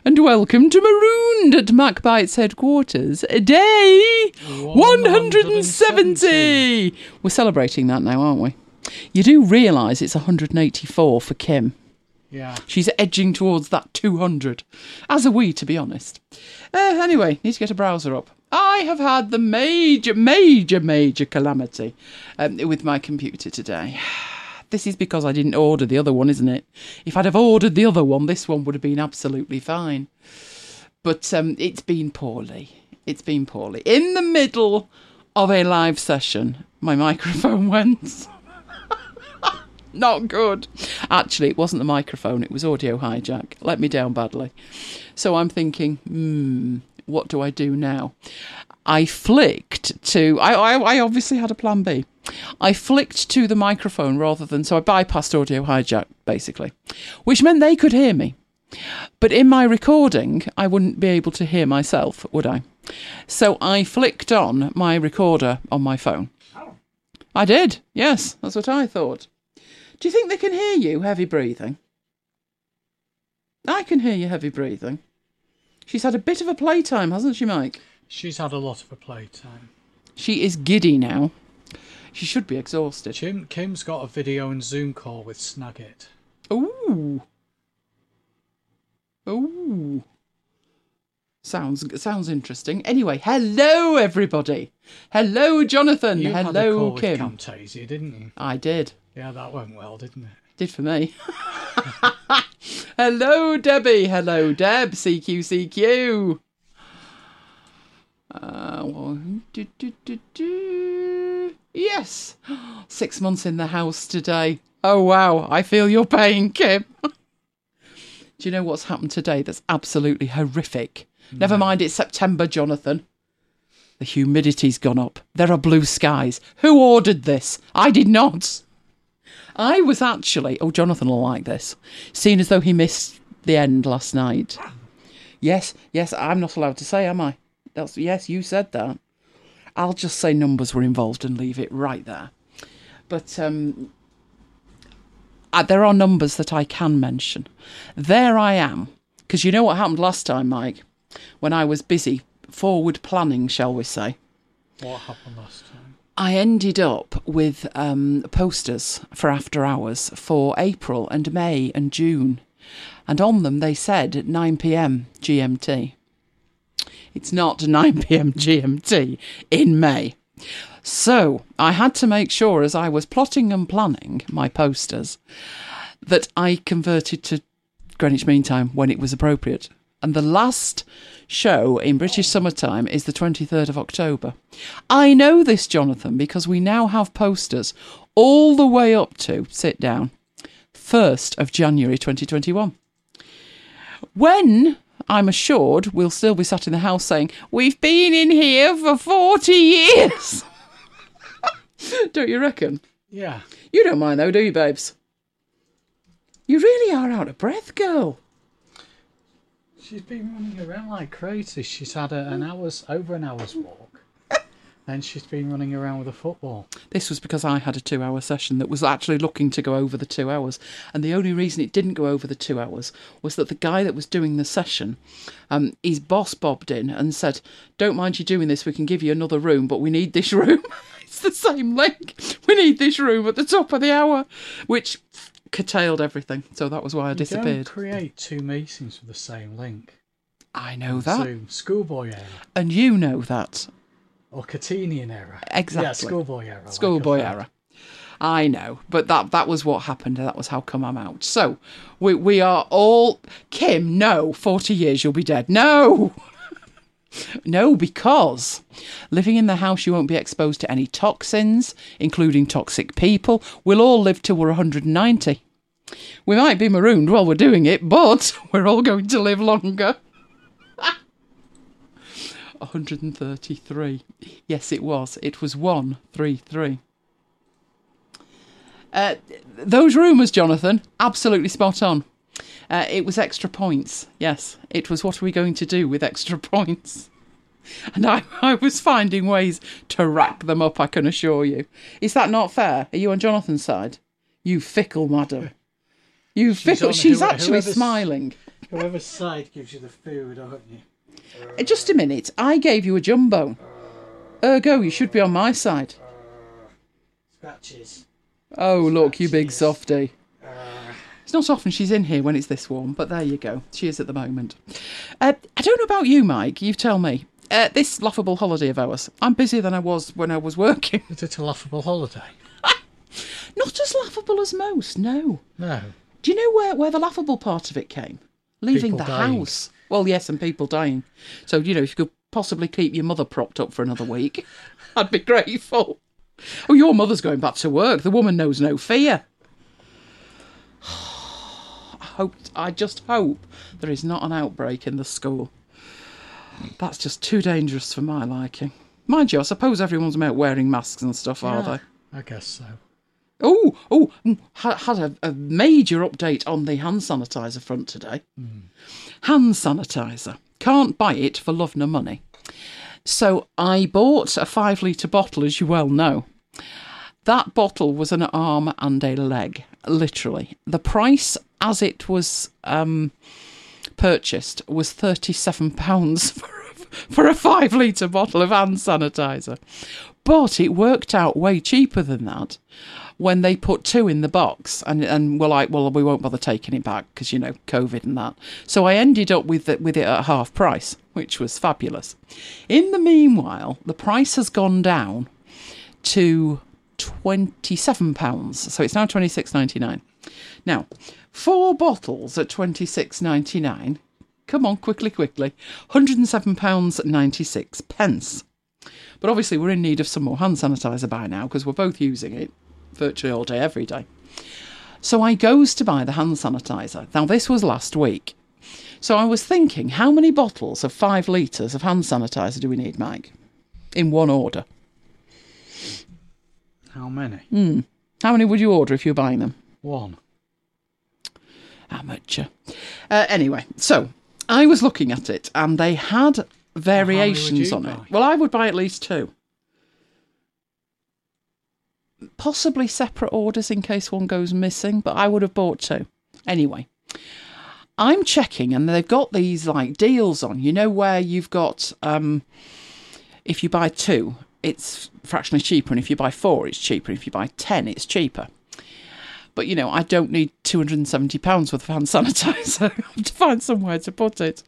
and welcome to Marooned at MacBite's headquarters, day 170. We're celebrating that now, aren't we? You do realise it's 184 for Kim. Yeah. She's edging towards that 200, as are we, to be honest. Anyway, need to get a browser up. I have had the major calamity with my computer today. This is because I didn't order the other one, isn't it? If I'd have ordered the other one, this one would have been absolutely fine. But it's been poorly. It's been poorly. In the middle of a live session, my microphone went. Not good. Actually, it wasn't the microphone, it was Audio Hijack. Let me down badly. So I'm thinking, what do I do now? I flicked to... I obviously had a plan B. I flicked to the microphone rather than... So I bypassed Audio Hijack, basically. Which meant they could hear me. But in my recording, I wouldn't be able to hear myself, would I? So I flicked on my recorder on my phone. Oh. I did, yes. That's what I thought. Do you think they can hear you heavy breathing? I can hear you heavy breathing. She's had a bit of a playtime, hasn't she, Mike? She's had a lot of a playtime. She is giddy now. She should be exhausted. Kim's got a video and Zoom call with Snagit. Ooh. Ooh. Sounds interesting. Anyway, hello everybody. Hello Jonathan. You hello had a call Kim. With Camtasia, didn't you? I did. Yeah, that went well, didn't it? Did for me. Hello Debbie. Hello Deb. CQ. Yes. 6 months in the house today. Oh wow, I feel your pain, Kim. Do you know what's happened today that's absolutely horrific? No. Never mind, it's September, Jonathan. The humidity's gone up. There are blue skies. Who ordered this? I did not. I was actually... Oh, Jonathan will like this. Seeing as though he missed the end last night. Yes, I'm not allowed to say, am I? Yes, you said that. I'll just say numbers were involved and leave it right there. But there are numbers that I can mention. There I am. Because you know what happened last time, Mike? When I was busy forward planning, shall we say. What happened last time? I ended up with posters for After Hours for April and May and June. And on them they said 9 p.m. GMT. It's not 9 p.m. GMT in May. So I had to make sure as I was plotting and planning my posters that I converted to Greenwich Mean Time when it was appropriate. And the last show in British summertime is the 23rd of October. I know this, Jonathan, because we now have posters all the way up to, sit down, 1st of January 2021. When... I'm assured we'll still be sat in the house saying, we've been in here for 40 years. Don't you reckon? Yeah. You don't mind though, do you, babes? You really are out of breath, girl. She's been running around like crazy. She's had over an hour's walk. Then she's been running around with a football. This was because I had a 2-hour session that was actually looking to go over the 2 hours. And the only reason it didn't go over the 2 hours was that the guy that was doing the session, his boss bobbed in and said, don't mind you doing this, we can give you another room, but we need this room. It's the same link. We need this room at the top of the hour, which curtailed everything. So that was why I disappeared. You don't create 2 meetings for the same link. I know that. Zoom. Schoolboy error. And you know that. Or Catenian error. Exactly. Yeah, schoolboy error. Schoolboy error. I know, but that was what happened, and that was how come I'm out. So, we are all... Kim, no, 40 years you'll be dead. No! No, because living in the house you won't be exposed to any toxins, including toxic people. We'll all live till we're 190. We might be marooned while we're doing it, but we're all going to live longer. 133. Yes, it was. It was 133. Those rumours, Jonathan, absolutely spot on. It was extra points. Yes, it was what are we going to do with extra points? And I was finding ways to rack them up, I can assure you. Is that not fair? Are you on Jonathan's side? You fickle madam. You fickle. She's actually smiling. Whoever's side gives you the food, aren't you? Just a minute. I gave you a jumbo. Ergo, you should be on my side. Scratches. Oh, look, you big Scratches. softy. It's not often she's in here when it's this warm, but there you go. She is at the moment. I don't know about you, Mike. You tell me. This laughable holiday of ours. I'm busier than I was when I was working. Is it a laughable holiday? Not as laughable as most, no. No. Do you know where the laughable part of it came? Leaving People the dying. house. Well, yes, and people dying. So, if you could possibly keep your mother propped up for another week, I'd be grateful. Oh, your mother's going back to work. The woman knows no fear. I just hope there is not an outbreak in the school. That's just too dangerous for my liking. Mind you, I suppose everyone's out wearing masks and stuff, are they? I guess so. Had a major update on the hand sanitizer front today. Hand sanitizer. Can't buy it for love nor money. So I bought a 5 litre bottle, as you well know. That bottle was an arm and a leg, literally. The price as it was purchased was £37 for a 5 litre bottle of hand sanitizer. But it worked out way cheaper than that when they put 2 in the box and were like, well, we won't bother taking it back because, COVID and that. So I ended up with it at half price, which was fabulous. In the meanwhile, the price has gone down to £27. So it's now £26.99. Now, 4 bottles at £26.99. Come on, quickly. £107.96. But obviously we're in need of some more hand sanitizer by now because we're both using it virtually all day, every day. So I goes to buy the hand sanitizer. Now, this was last week. So I was thinking, how many bottles of 5 litres of hand sanitizer do we need, Mike? In one order. How many? How many would you order if you were buying them? 1. Amateur. Anyway, so I was looking at it and they had variations on it. buy? Well, I would buy at least 2. Possibly separate orders in case one goes missing, but I would have bought 2. Anyway, I'm checking and they've got these like deals on, where you've got, if you buy 2, it's fractionally cheaper, and if you buy 4, it's cheaper. If you buy 10, it's cheaper. But, I don't need £270 worth of hand sanitizer. I have to find somewhere to put it.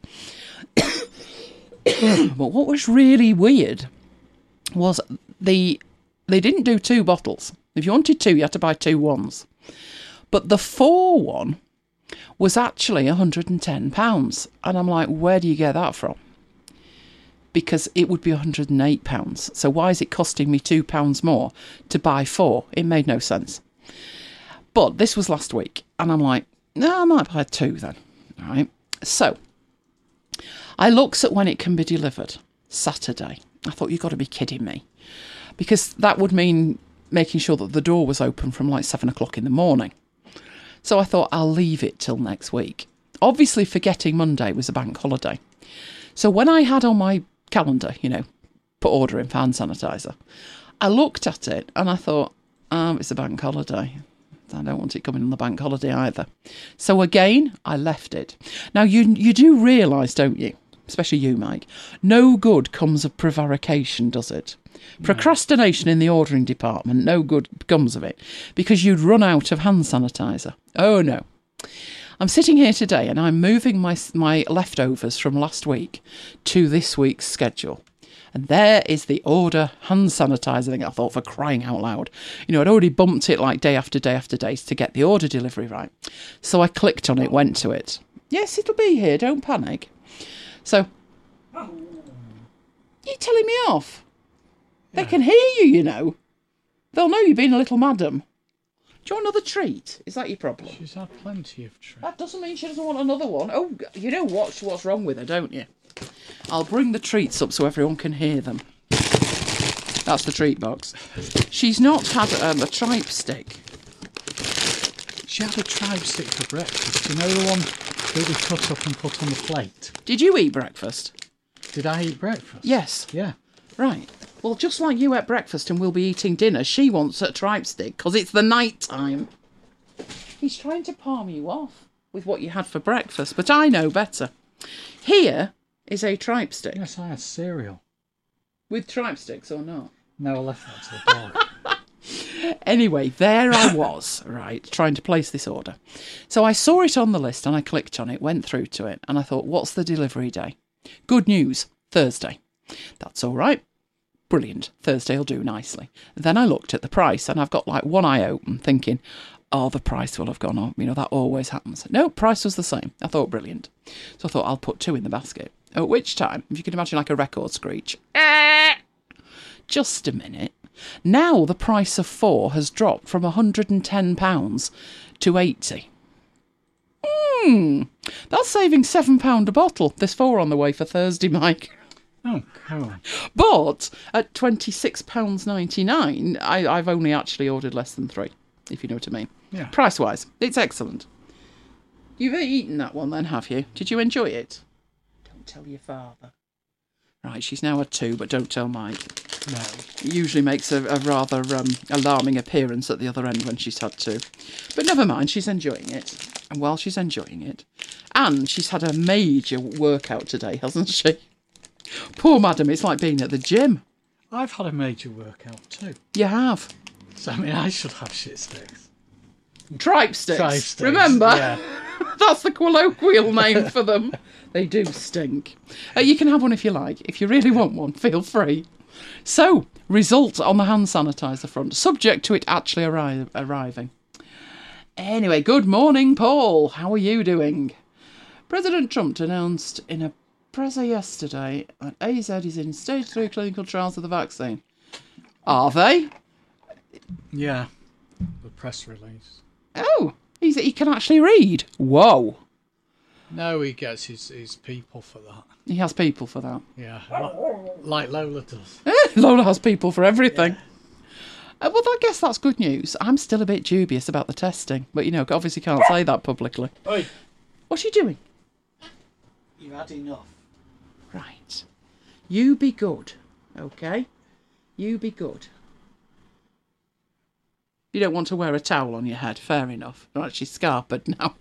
But what was really weird was they didn't do 2 bottles. If you wanted 2, you had to buy 2 ones. But the 4 one was actually £110. And I'm like, where do you get that from? Because it would be £108. So why is it costing me £2 more to buy 4? It made no sense. But this was last week. And I'm like, no, I might buy 2 then. All right. So I looked at when it can be delivered. Saturday. I thought, you've got to be kidding me. Because that would mean making sure that the door was open from like 7 o'clock in the morning. So I thought, I'll leave it till next week. Obviously, forgetting Monday was a bank holiday. So when I had on my calendar, put order in for hand sanitizer, I looked at it and I thought, it's a bank holiday. I don't want it coming on the bank holiday either. So again, I left it. Now, you do realise, don't you, especially you, Mike, no good comes of prevarication, does it? No. Procrastination in the ordering department, no good comes of it, because you'd run out of hand sanitizer. Oh, no. I'm sitting here today and I'm moving my leftovers from last week to this week's schedule. And there is the order hand sanitizer thing. I thought, for crying out loud. I'd already bumped it like day after day after day to get the order delivery right. So I clicked on it, went to it. Yes, it'll be here, don't panic. So, you're telling me off? Yeah. They can hear you, They'll know you've been a little madam. Do you want another treat? Is that your problem? She's had plenty of treats. That doesn't mean she doesn't want another one. Oh, you know what's wrong with her, don't you? I'll bring the treats up so everyone can hear them. That's the treat box. She's not had a tripe stick. She had a tripe stick for breakfast. You know the one that we cut up and put on the plate? Did you eat breakfast? Did I eat breakfast? Yes. Yeah. Right. Well, just like you ate breakfast and we'll be eating dinner, she wants a tripe stick because it's the night time. He's trying to palm you off. with what you had for breakfast, but I know better. Here is a tripe stick. Yes, I had cereal. With tripe sticks or not? No, I left that to the dog. Anyway, there I was, right, trying to place this order. So I saw it on the list and I clicked on it, went through to it, and I thought, what's the delivery day? Good news, Thursday. That's all right. Brilliant. Thursday will do nicely. Then I looked at the price and I've got like one eye open thinking, oh, the price will have gone up. You know, that always happens. No, price was the same. I thought, brilliant. So I thought, I'll put 2 in the basket. At which time, if you can imagine like a record screech, just a minute. Now the price of 4 has dropped from £110 to 80. That's saving £7 a bottle. There's 4 on the way for Thursday, Mike. Oh, cool. But at £26.99, I've only actually ordered less than 3, if you know what I mean. Yeah. Price-wise, it's excellent. You've eaten that one then, have you? Did you enjoy it? Don't tell your father. Right, she's now at 2, but don't tell Mike. No. It usually makes a rather alarming appearance at the other end when she's had 2. But never mind, she's enjoying it. And while she's enjoying it, and she's had a major workout today, hasn't she? Poor madam, it's like being at the gym. I've had a major workout too. You have. So, I mean, I should have shit sticks. Tripe sticks. Tripe sticks, Remember? yeah. That's the colloquial name for them. They do stink. You can have one if you like. If you really want one, feel free. So, result on the hand sanitizer front, subject to it actually arriving. Anyway, good morning, Paul. How are you doing? President Trump announced in a presser yesterday that AZ is in stage 3 clinical trials of the vaccine. Are they? Yeah. The press release. Oh, he can actually read. Whoa. No, he gets his people for that. He has people for that. Yeah. Like Lola does. Lola has people for everything. Yeah. Well, I guess that's good news. I'm still a bit dubious about the testing, but, you know, obviously can't say that publicly. Oi. What's she doing? You've had enough. Right. You be good, okay? You be good. You don't want to wear a towel on your head, fair enough. Right, she's scarpered now.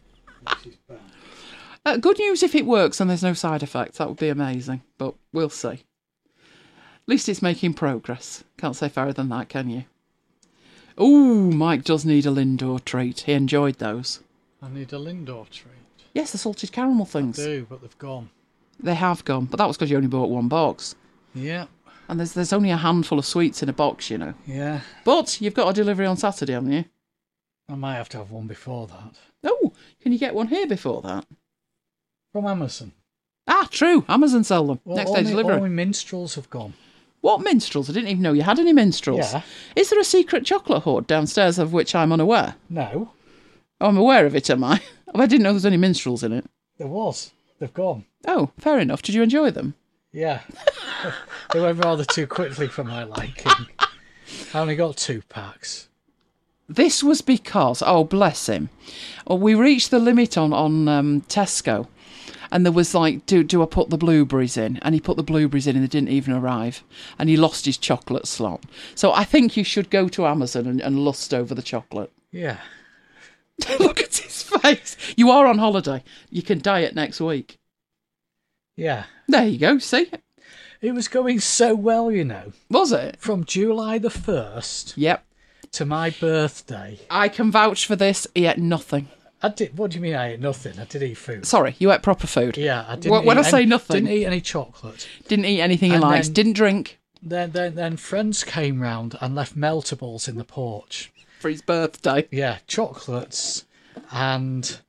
Good news if it works and there's no side effects. That would be amazing, but we'll see. At least it's making progress. Can't say fairer than that, can you? Ooh, Mike does need a Lindor treat. He enjoyed those. I need a Lindor treat. Yes, the salted caramel things. I do, but they've gone. They have gone, but that was because you only bought 1 box. Yeah. And there's only a handful of sweets in a box, you know. Yeah. But you've got a delivery on Saturday, haven't you? I might have to have one before that. Oh, can you get one here before that? From Amazon. Ah, true. Amazon sell them. Well, Next day delivery. All my minstrels have gone. What minstrels? I didn't even know you had any minstrels. Yeah. Is there a secret chocolate hoard downstairs of which I'm unaware? No. Oh, I'm aware of it, am I? Oh, I didn't know there was any minstrels in it. There was. They've gone. Oh, fair enough. Did you enjoy them? Yeah. They went rather too quickly for my liking. I only got 2 packs. This was because, oh, bless him, we reached the limit on Tesco. And there was like, do I put the blueberries in? And he put the blueberries in and they didn't even arrive. And he lost his chocolate slot. So I think you should go to Amazon and lust over the chocolate. Yeah. Look at his face. You are on holiday. You can diet next week. Yeah. There you go, see? It was going so well, you know. Was it? From July the 1st Yep. to my birthday. I can vouch for this. He ate nothing. I did. What do you mean I ate nothing? I did eat food. Sorry, you ate proper food. Yeah, I didn't. When I say nothing, didn't eat any chocolate. Didn't eat anything he likes. Didn't drink. Then friends came round and left meltables in the porch. For his birthday. Yeah, chocolates and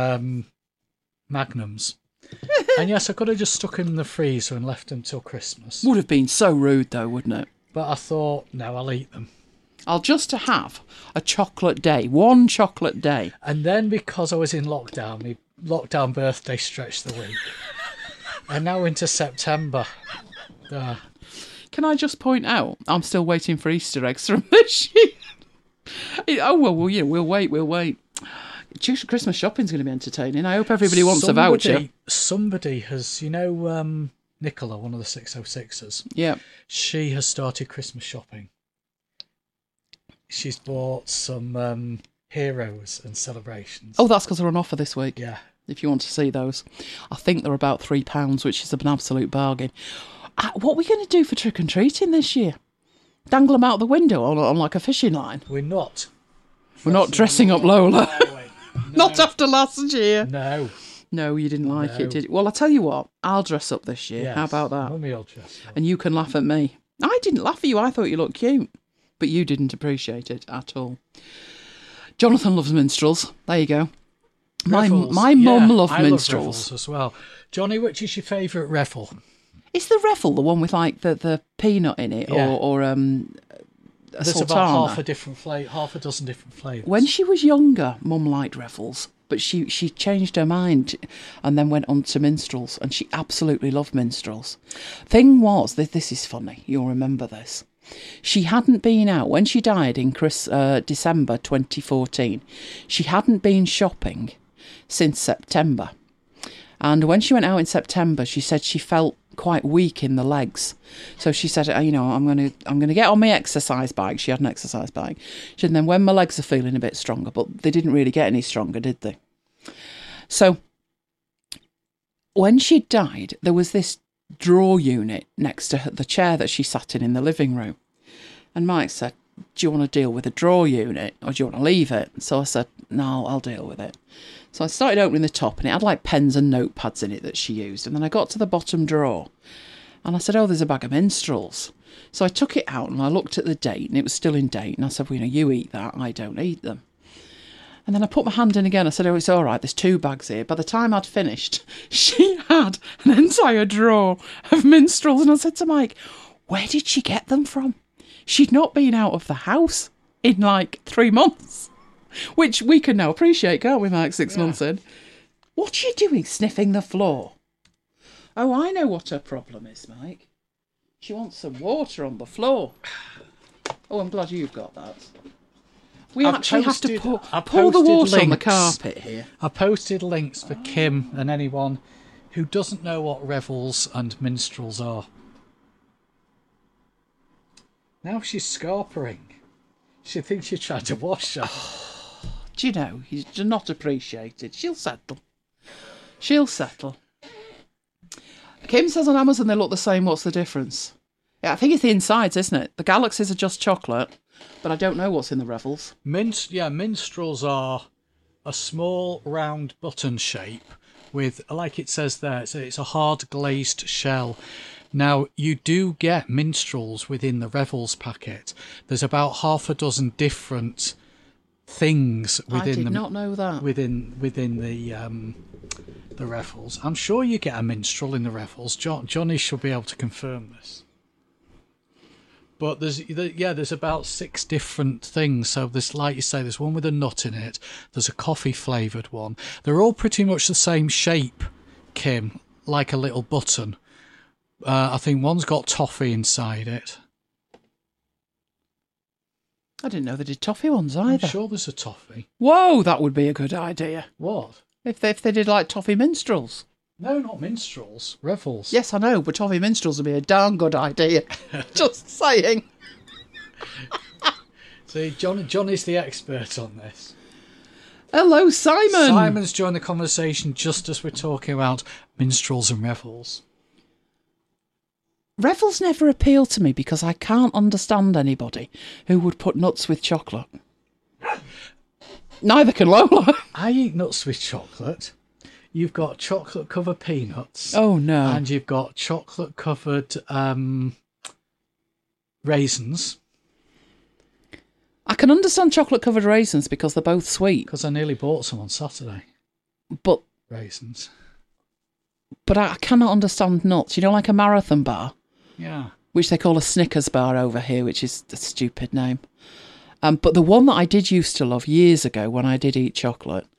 magnums. And yes, I could have just stuck them in the freezer and left them till Christmas. Would have been so rude though, wouldn't it? But I thought, no, I'll eat them. I'll just have a chocolate day. 1 chocolate day. And then because I was in lockdown, my lockdown birthday stretched the week. And now into September. Can I just point out, I'm still waiting for Easter eggs from this year. Oh, well, we'll wait. Christmas shopping's going to be entertaining. I hope everybody wants a voucher. Somebody has, you know, Nicola, one of the 606ers. Yeah. She has started Christmas shopping. She's bought some Heroes and Celebrations. Oh, that's because they're on offer this week. Yeah. If you want to see those. I think they're about £3, which is an absolute bargain. What are we going to do for trick-and-treating this year? Dangle them out the window on like a fishing line? We're not. We're not dressing up Lola. No. Not after last year. No. No, you didn't like it, did you? Well, I'll tell you what. I'll dress up this year. Yes. How about that? Mummy will dress up. And you can laugh at me. I didn't laugh at you. I thought you looked cute. But you didn't appreciate it at all. Jonathan loves minstrels. There you go. My mum loved I minstrels. Love as well. Johnny, which is your favourite revel? Is the revel the one with like the peanut in it, Yeah. or a There's sultana? about half a dozen different flavours. When she was younger, Mum liked revels, but she changed her mind and then went on to minstrels, and she absolutely loved minstrels. Thing was, this is funny. You'll remember this. She hadn't been out when she died in December 2014. She hadn't been shopping since September, and when she went out in September, she said she felt quite weak in the legs. So she said, I'm going to get on my exercise bike. She had an exercise bike. She said, and then when my legs are feeling a bit stronger, but they didn't really get any stronger, did they? So when she died, there was this drawer unit next to the chair that she sat in the living room. And Mike said, do you want to deal with the drawer unit or do you want to leave it? So I said, no, I'll deal with it. So I started opening the top and it had like pens and notepads in it that she used. And then I got to the bottom drawer and I said, oh, there's a bag of minstrels. So I took it out and I looked at the date and it was still in date. And I said, well, you eat that, I don't eat them. And then I put my hand in again. I said, oh, it's all right, there's 2 bags here. By the time I'd finished, she had an entire drawer of minstrels. And I said to Mike, where did she get them from? She'd not been out of the house in like 3 months. Which we can now appreciate, can't we, Mike, 6 months in? What's she doing sniffing the floor? Oh, I know what her problem is, Mike. She wants some water on the floor. Oh, I'm glad you've got that. We actually have to pour the water on the carpet here. I posted links for Kim and anyone who doesn't know what revels and minstrels are. Now she's scarpering. She thinks you're trying to wash her. Do you know, he's not appreciated. She'll settle. She'll settle. Kim says on Amazon they look the same. What's the difference? Yeah, I think it's the insides, isn't it? The galaxies are just chocolate, but I don't know what's in the revels. Minstrels are a small round button shape with, like it says there, it's a hard glazed shell. Now, you do get minstrels within the revels packet. There's about half a dozen different things within. I did not know that. Within the revels. I'm sure you get a minstrel in the revels. Johnny should be able to confirm this. But there's about 6 different things. So there's, like you say, there's one with a nut in it. There's a coffee flavoured one. They're all pretty much the same shape, Kim, like a little button. I think one's got toffee inside it. I didn't know they did toffee ones either. I'm sure there's a toffee. Whoa, that would be a good idea. What? If they did like toffee minstrels. No, not minstrels. Revels. Yes, I know, but toffee minstrels would be a darn good idea. Just saying. See, Johnny's the expert on this. Hello, Simon. Simon's joined the conversation just as we're talking about minstrels and revels. Revels never appeal to me because I can't understand anybody who would put nuts with chocolate. Neither can Lola. I eat nuts with chocolate. You've got chocolate-covered peanuts. Oh, no. And you've got chocolate-covered raisins. I can understand chocolate-covered raisins because they're both sweet. Because I nearly bought some on Saturday. But raisins. But I cannot understand nuts. You know, like a marathon bar? Yeah. Which they call a Snickers bar over here, which is a stupid name. But the one that I did used to love years ago when I did eat chocolate,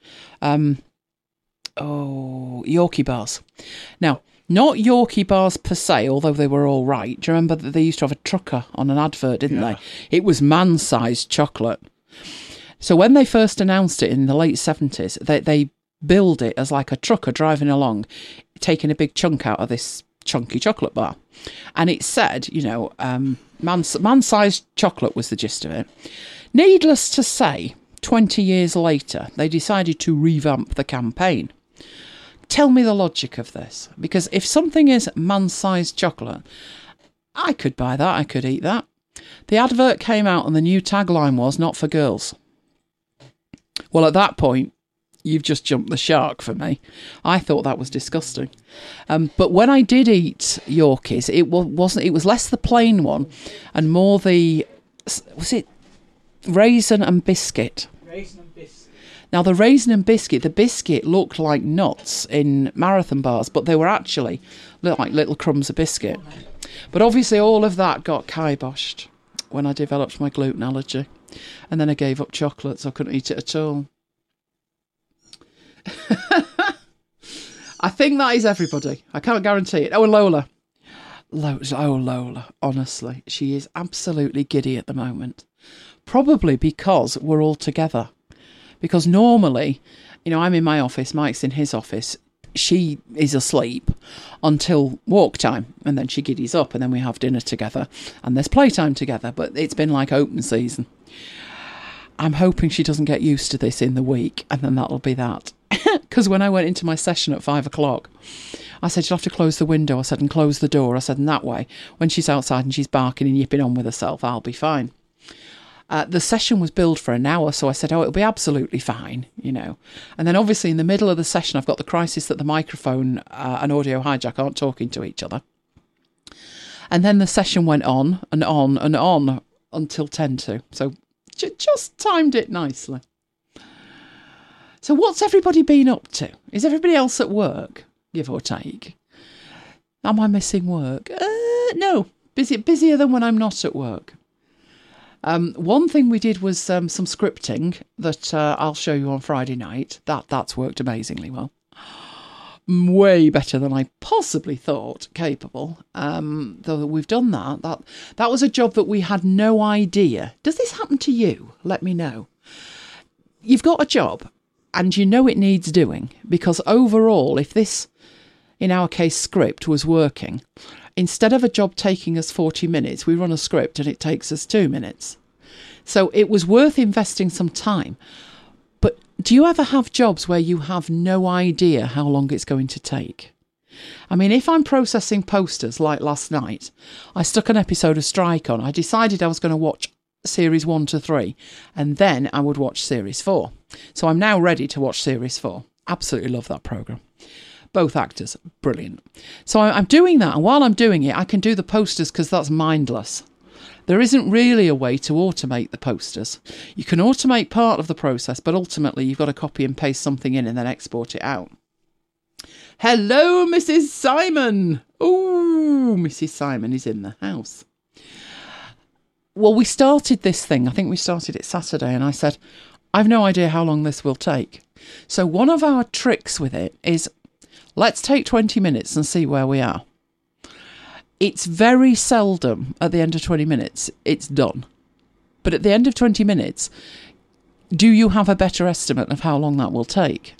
Yorkie bars. Now, not Yorkie bars per se, although they were all right. Do you remember that they used to have a trucker on an advert, didn't they? It was man-sized chocolate. So when they first announced it in the late 70s, they billed it as like a trucker driving along, taking a big chunk out of this chunky chocolate bar. And it said, you know, man-sized chocolate was the gist of it. Needless to say, 20 years later, they decided to revamp the campaign. Tell me the logic of this. Because if something is man-sized chocolate, I could buy that, I could eat that. The advert came out and the new tagline was, not for girls. Well, at that point, you've just jumped the shark for me. I thought that was disgusting. But when I did eat Yorkies, it was less the plain one and more the, was it raisin and biscuit? Raisin and biscuit. Now, the raisin and biscuit, the biscuit looked like nuts in marathon bars, but they were actually like little crumbs of biscuit. But obviously all of that got kiboshed when I developed my gluten allergy. And then I gave up chocolate, so I couldn't eat it at all. I think that is everybody. I can't guarantee it. Oh, and Lola. Lola, honestly. She is absolutely giddy at the moment. Probably because we're all together. Because normally, I'm in my office, Mike's in his office. She is asleep until walk time, and then she giddies up, and then we have dinner together, and there's playtime together. But it's been like open season. I'm hoping she doesn't get used to this in the week, and then that'll be that. Because when I went into my session at 5 o'clock, I said, you'll have to close the window. I said, and close the door. I said, and that way, when she's outside and she's barking and yipping on with herself, I'll be fine. The session was billed for an hour, so I said, it'll be absolutely fine, And then obviously in the middle of the session, I've got the crisis that the microphone and Audio Hijack aren't talking to each other. And then the session went on and on and on until 10 to. So just timed it nicely. So what's everybody been up to? Is everybody else at work, give or take? Am I missing work? No, busier than when I'm not at work. One thing we did was some scripting that I'll show you on Friday night. That's worked amazingly well. Way better than I possibly thought capable. Though we've done that. That was a job that we had no idea. Does this happen to you? Let me know. You've got a job and you know it needs doing, because overall, if this, in our case, script was working, instead of a job taking us 40 minutes, we run a script and it takes us 2 minutes. So it was worth investing some time. But do you ever have jobs where you have no idea how long it's going to take? I mean, if I'm processing posters like last night, I stuck an episode of Strike on. I decided I was going to watch series 1 to 3 and then I would watch series 4. So I'm now ready to watch series 4. Absolutely love that programme. Both actors, brilliant. So I'm doing that, and while I'm doing it, I can do the posters because that's mindless. There isn't really a way to automate the posters. You can automate part of the process, but ultimately you've got to copy and paste something in and then export it out. Hello, Mrs. Simon. Oh, Mrs. Simon is in the house. Well, we started this thing. I think we started it Saturday, and I said, I've no idea how long this will take. So one of our tricks with it is, let's take 20 minutes and see where we are. It's very seldom at the end of 20 minutes it's done. But at the end of 20 minutes, do you have a better estimate of how long that will take?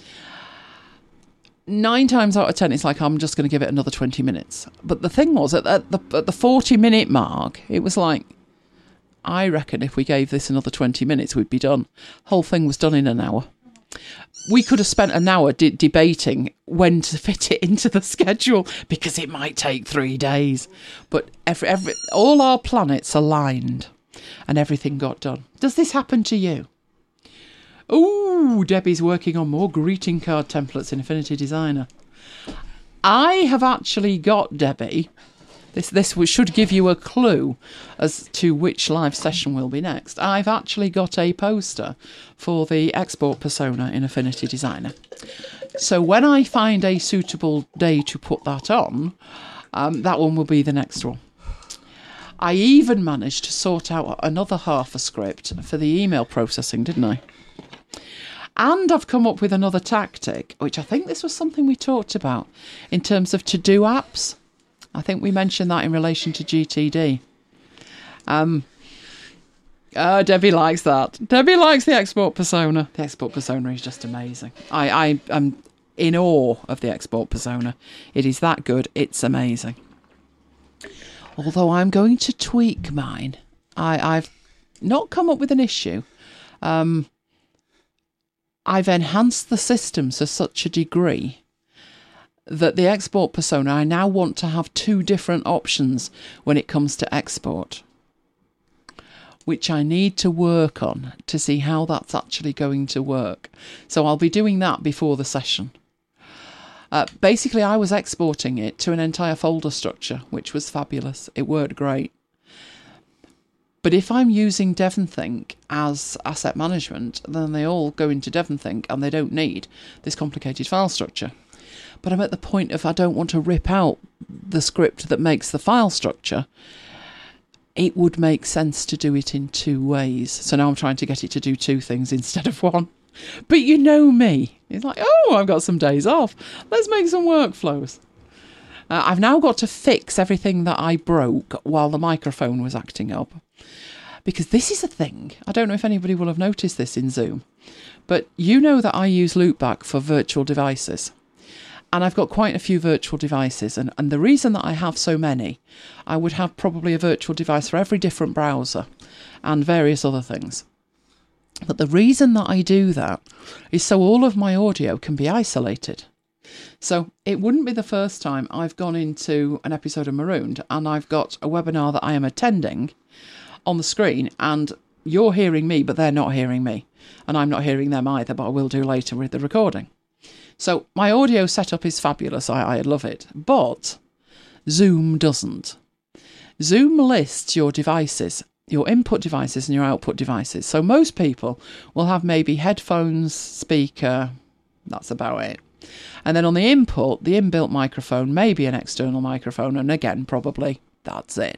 9 times out of 10, it's like, I'm just going to give it another 20 minutes. But the thing was, at the 40-minute mark, it was like, I reckon if we gave this another 20 minutes, we'd be done. Whole thing was done in an hour. We could have spent an hour debating when to fit it into the schedule, because it might take 3 days. But all our planets aligned and everything got done. Does this happen to you? Oh, Debbie's working on more greeting card templates in Affinity Designer. I have actually got, Debbie, this should give you a clue as to which live session will be next. I've actually got a poster for the export persona in Affinity Designer. So when I find a suitable day to put that on, that one will be the next one. I even managed to sort out another half a script for the email processing, didn't I? And I've come up with another tactic, which I think this was something we talked about in terms of to-do apps. I think we mentioned that in relation to GTD. Debbie likes that. Debbie likes the export persona. The export persona is just amazing. I am in awe of the export persona. It is that good. It's amazing. Although I'm going to tweak mine. I've not come up with an issue. I've enhanced the system to such a degree that the export persona, I now want to have 2 different options when it comes to export, which I need to work on to see how that's actually going to work. So I'll be doing that before the session. Basically, I was exporting it to an entire folder structure, which was fabulous. It worked great. But if I'm using DevonThink as asset management, then they all go into DevonThink and they don't need this complicated file structure. But I'm at the point of I don't want to rip out the script that makes the file structure. It would make sense to do it in 2 ways. So now I'm trying to get it to do 2 things instead of 1. But you know me. It's like, oh, I've got some days off. Let's make some workflows. I've now got to fix everything that I broke while the microphone was acting up. Because this is a thing. I don't know if anybody will have noticed this in Zoom. But you know that I use Loopback for virtual devices. And I've got quite a few virtual devices. And the reason that I have so many, I would have probably a virtual device for every different browser and various other things. But the reason that I do that is so all of my audio can be isolated. So it wouldn't be the first time I've gone into an episode of Marooned and I've got a webinar that I am attending on the screen and you're hearing me, but they're not hearing me. And I'm not hearing them either, but I will do later with the recording. So my audio setup is fabulous. I love it. But Zoom doesn't. Zoom lists your devices, your input devices and your output devices. So most people will have maybe headphones, speaker, that's about it. And then on the input, the inbuilt microphone, maybe an external microphone, and again, probably that's it.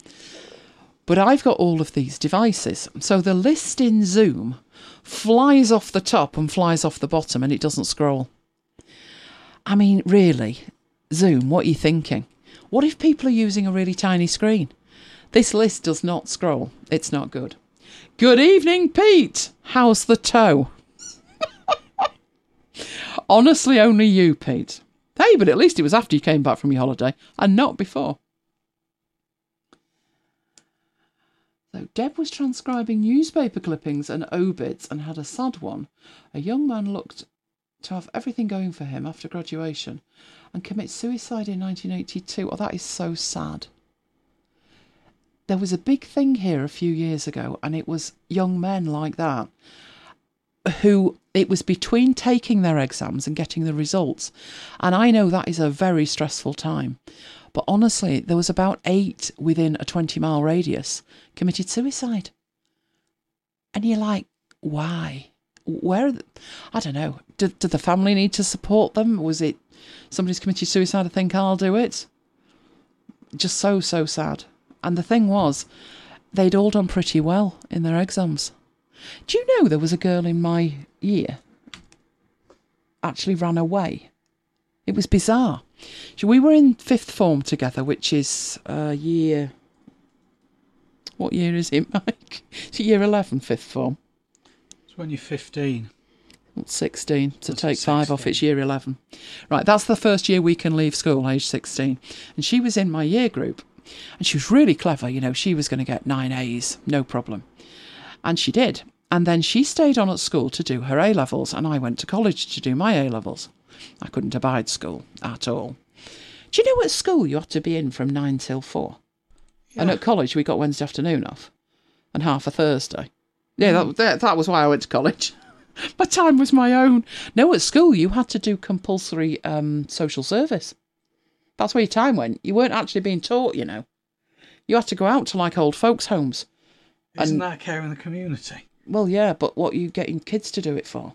But I've got all of these devices. So the list in Zoom flies off the top and flies off the bottom and it doesn't scroll. I mean, really, Zoom, what are you thinking? What if people are using a really tiny screen? This list does not scroll. It's not good. Good evening, Pete. How's the toe? Honestly, only you, Pete. Hey, but at least it was after you came back from your holiday and not before. So Deb was transcribing newspaper clippings and obits and had a sad one. A young man looked to have everything going for him after graduation and commit suicide in 1982. Oh, that is so sad. There was a big thing here a few years ago, and it was young men like that who it was between taking their exams and getting the results. And I know that is a very stressful time. But honestly, there was about 8 within a 20-mile radius committed suicide. And you're like, why? Where? I don't know. Did the family need to support them? Was it somebody's committed suicide? I think I'll do it. Just so sad. And the thing was, they'd all done pretty well in their exams. Do you know there was a girl in my year actually ran away? It was bizarre. So we were in 5th form together, which is year... What year is it, Mike? It's year 11, 5th form. It's when you're 15. 16, so take 5 off, it's year 11. Right, that's the first year we can leave school, age 16. And she was in my year group. And she was really clever, you know, she was going to get 9 A's, no problem. And she did. And then she stayed on at school to do her A-levels, and I went to college to do my A-levels. I couldn't abide school at all. Do you know at school you had to be in from 9 till 4? Yeah. And at college we got Wednesday afternoon off and half a Thursday. Yeah, that was why I went to college. My time was my own. No, at school you had to do compulsory social service. That's where your time went. You weren't actually being taught, you know. You had to go out to like old folks' homes. Isn't that care in the community? Well, yeah, but what are you getting kids to do it for?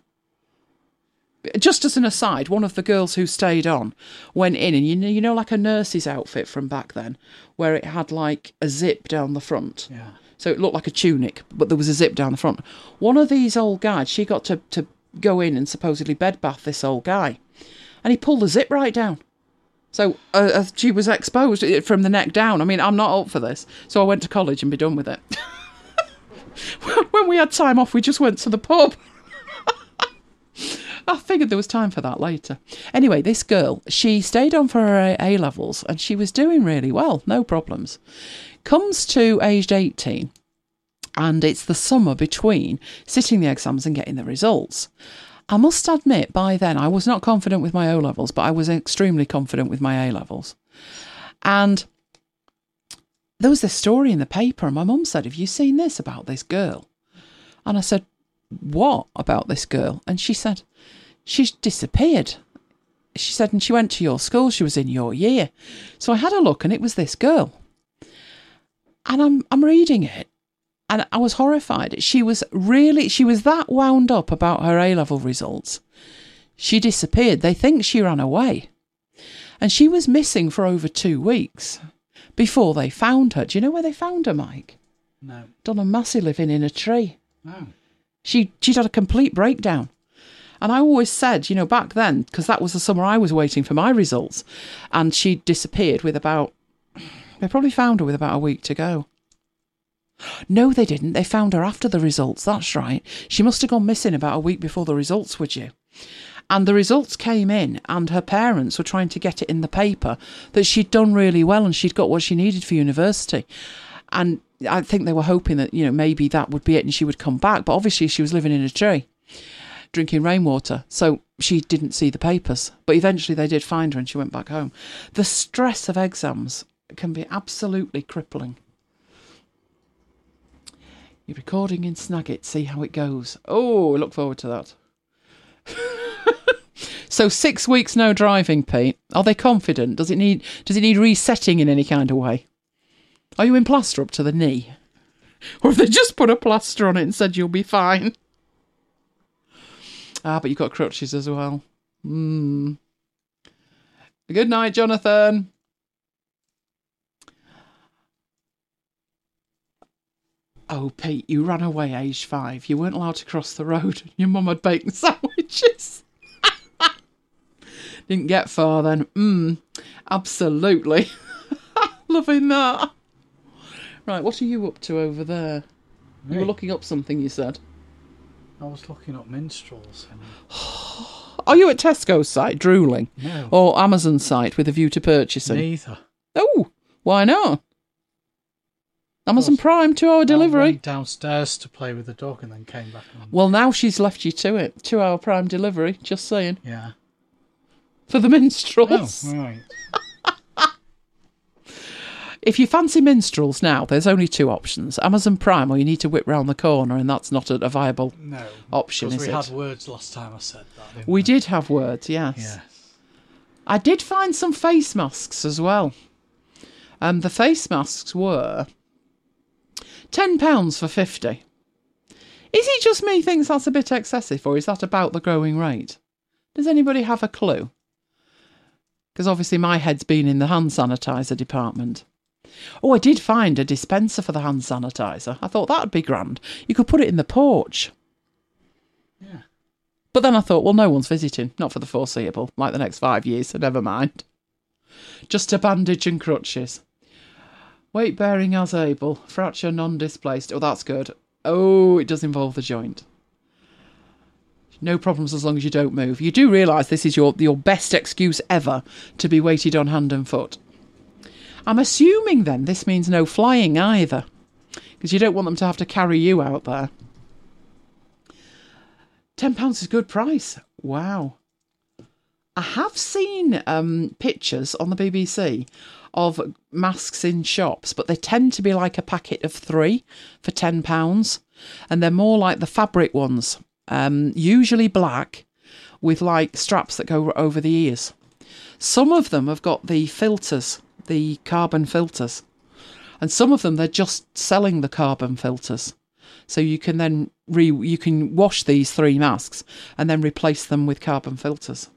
Just as an aside, one of the girls who stayed on went in and you know like a nurse's outfit from back then, where it had like a zip down the front. Yeah. So it looked like a tunic, but there was a zip down the front. One of these old guys, she got to go in and supposedly bedbath this old guy. And he pulled the zip right down. So she was exposed from the neck down. I mean, I'm not up for this. So I went to college and be done with it. When we had time off, we just went to the pub. I figured there was time for that later. Anyway, this girl, she stayed on for her A-levels and she was doing really well, no problems. Comes to aged 18 And it's the summer between sitting the exams and getting the results. I must admit, by then, I was not confident with my O-levels, but I was extremely confident with my A-levels. And there was this story in the paper, and my mum said, have you seen this about this girl? And I said, what about this girl? And she said, she's disappeared. She said, and she went to your school, she was in your year. So I had a look, and it was this girl. And I'm reading it, and I was horrified. She was that wound up about her A-level results. She disappeared. They think she ran away. And she was missing for over 2 weeks before they found her. Do you know where they found her, Mike? No. Donna Massey living in a tree. No. She'd had a complete breakdown. And I always said, back then, because that was the summer I was waiting for my results, and she disappeared they probably found her with about a week to go. No, they didn't. They found her after the results. That's right. She must have gone missing about a week before the results were due. And the results came in, and her parents were trying to get it in the paper that she'd done really well and she'd got what she needed for university. And I think they were hoping that, maybe that would be it and she would come back. But obviously she was living in a tree, drinking rainwater. So she didn't see the papers. But eventually they did find her and she went back home. The stress of exams can be absolutely crippling. You're recording in Snagit, see how it goes. Oh, I look forward to that. So 6 weeks no driving, Pete. Are they confident? Does it need resetting in any kind of way? Are you in plaster up to the knee? Or have they just put a plaster on it and said you'll be fine? But you've got crutches as well. Good night, Jonathan. Oh, Pete, you ran away aged 5. You weren't allowed to cross the road. Your mum had bacon sandwiches. Didn't get far then. Absolutely. Loving that. Right, what are you up to over there? Me? You were looking up something, you said. I was looking up minstrels. Are you at Tesco's site, drooling? No. Or Amazon's site with a view to purchasing? Neither. Oh, why not? Amazon Prime, 2-hour I delivery. went downstairs to play with the dog and then came back. Well, now she's left you to it. 2-hour Prime delivery, just saying. Yeah. For the minstrels. Oh, right. If you fancy minstrels now, there's only 2 options. Amazon Prime, or you need to whip round the corner, and that's not a viable option, is it? Because we had words last time I said that, didn't we did have words, yes. Yes. I did find some face masks as well. The face masks were £10 for 50. Is it just me thinks that's a bit excessive, or is that about the going rate? Does anybody have a clue? Because obviously my head's been in the hand sanitizer department. Oh, I did find a dispenser for the hand sanitizer. I thought that'd be grand. You could put it in the porch. Yeah. But then I thought, well, no one's visiting. Not for the foreseeable, like the next 5 years, so never mind. Just a bandage and crutches. Weight bearing as able. Fracture non-displaced. Oh, that's good. Oh, it does involve the joint. No problems as long as you don't move. You do realise this is your best excuse ever to be weighted on hand and foot. I'm assuming then this means no flying either, because you don't want them to have to carry you out there. £10 is a good price. Wow. I have seen pictures on the BBC of masks in shops, but they tend to be like a packet of 3 for £10, and they're more like the fabric ones. Usually black with like straps that go over the ears. Some of them have got the filters, the carbon filters, and some of them they're just selling the carbon filters. So you can then you can wash these 3 masks and then replace them with carbon filters.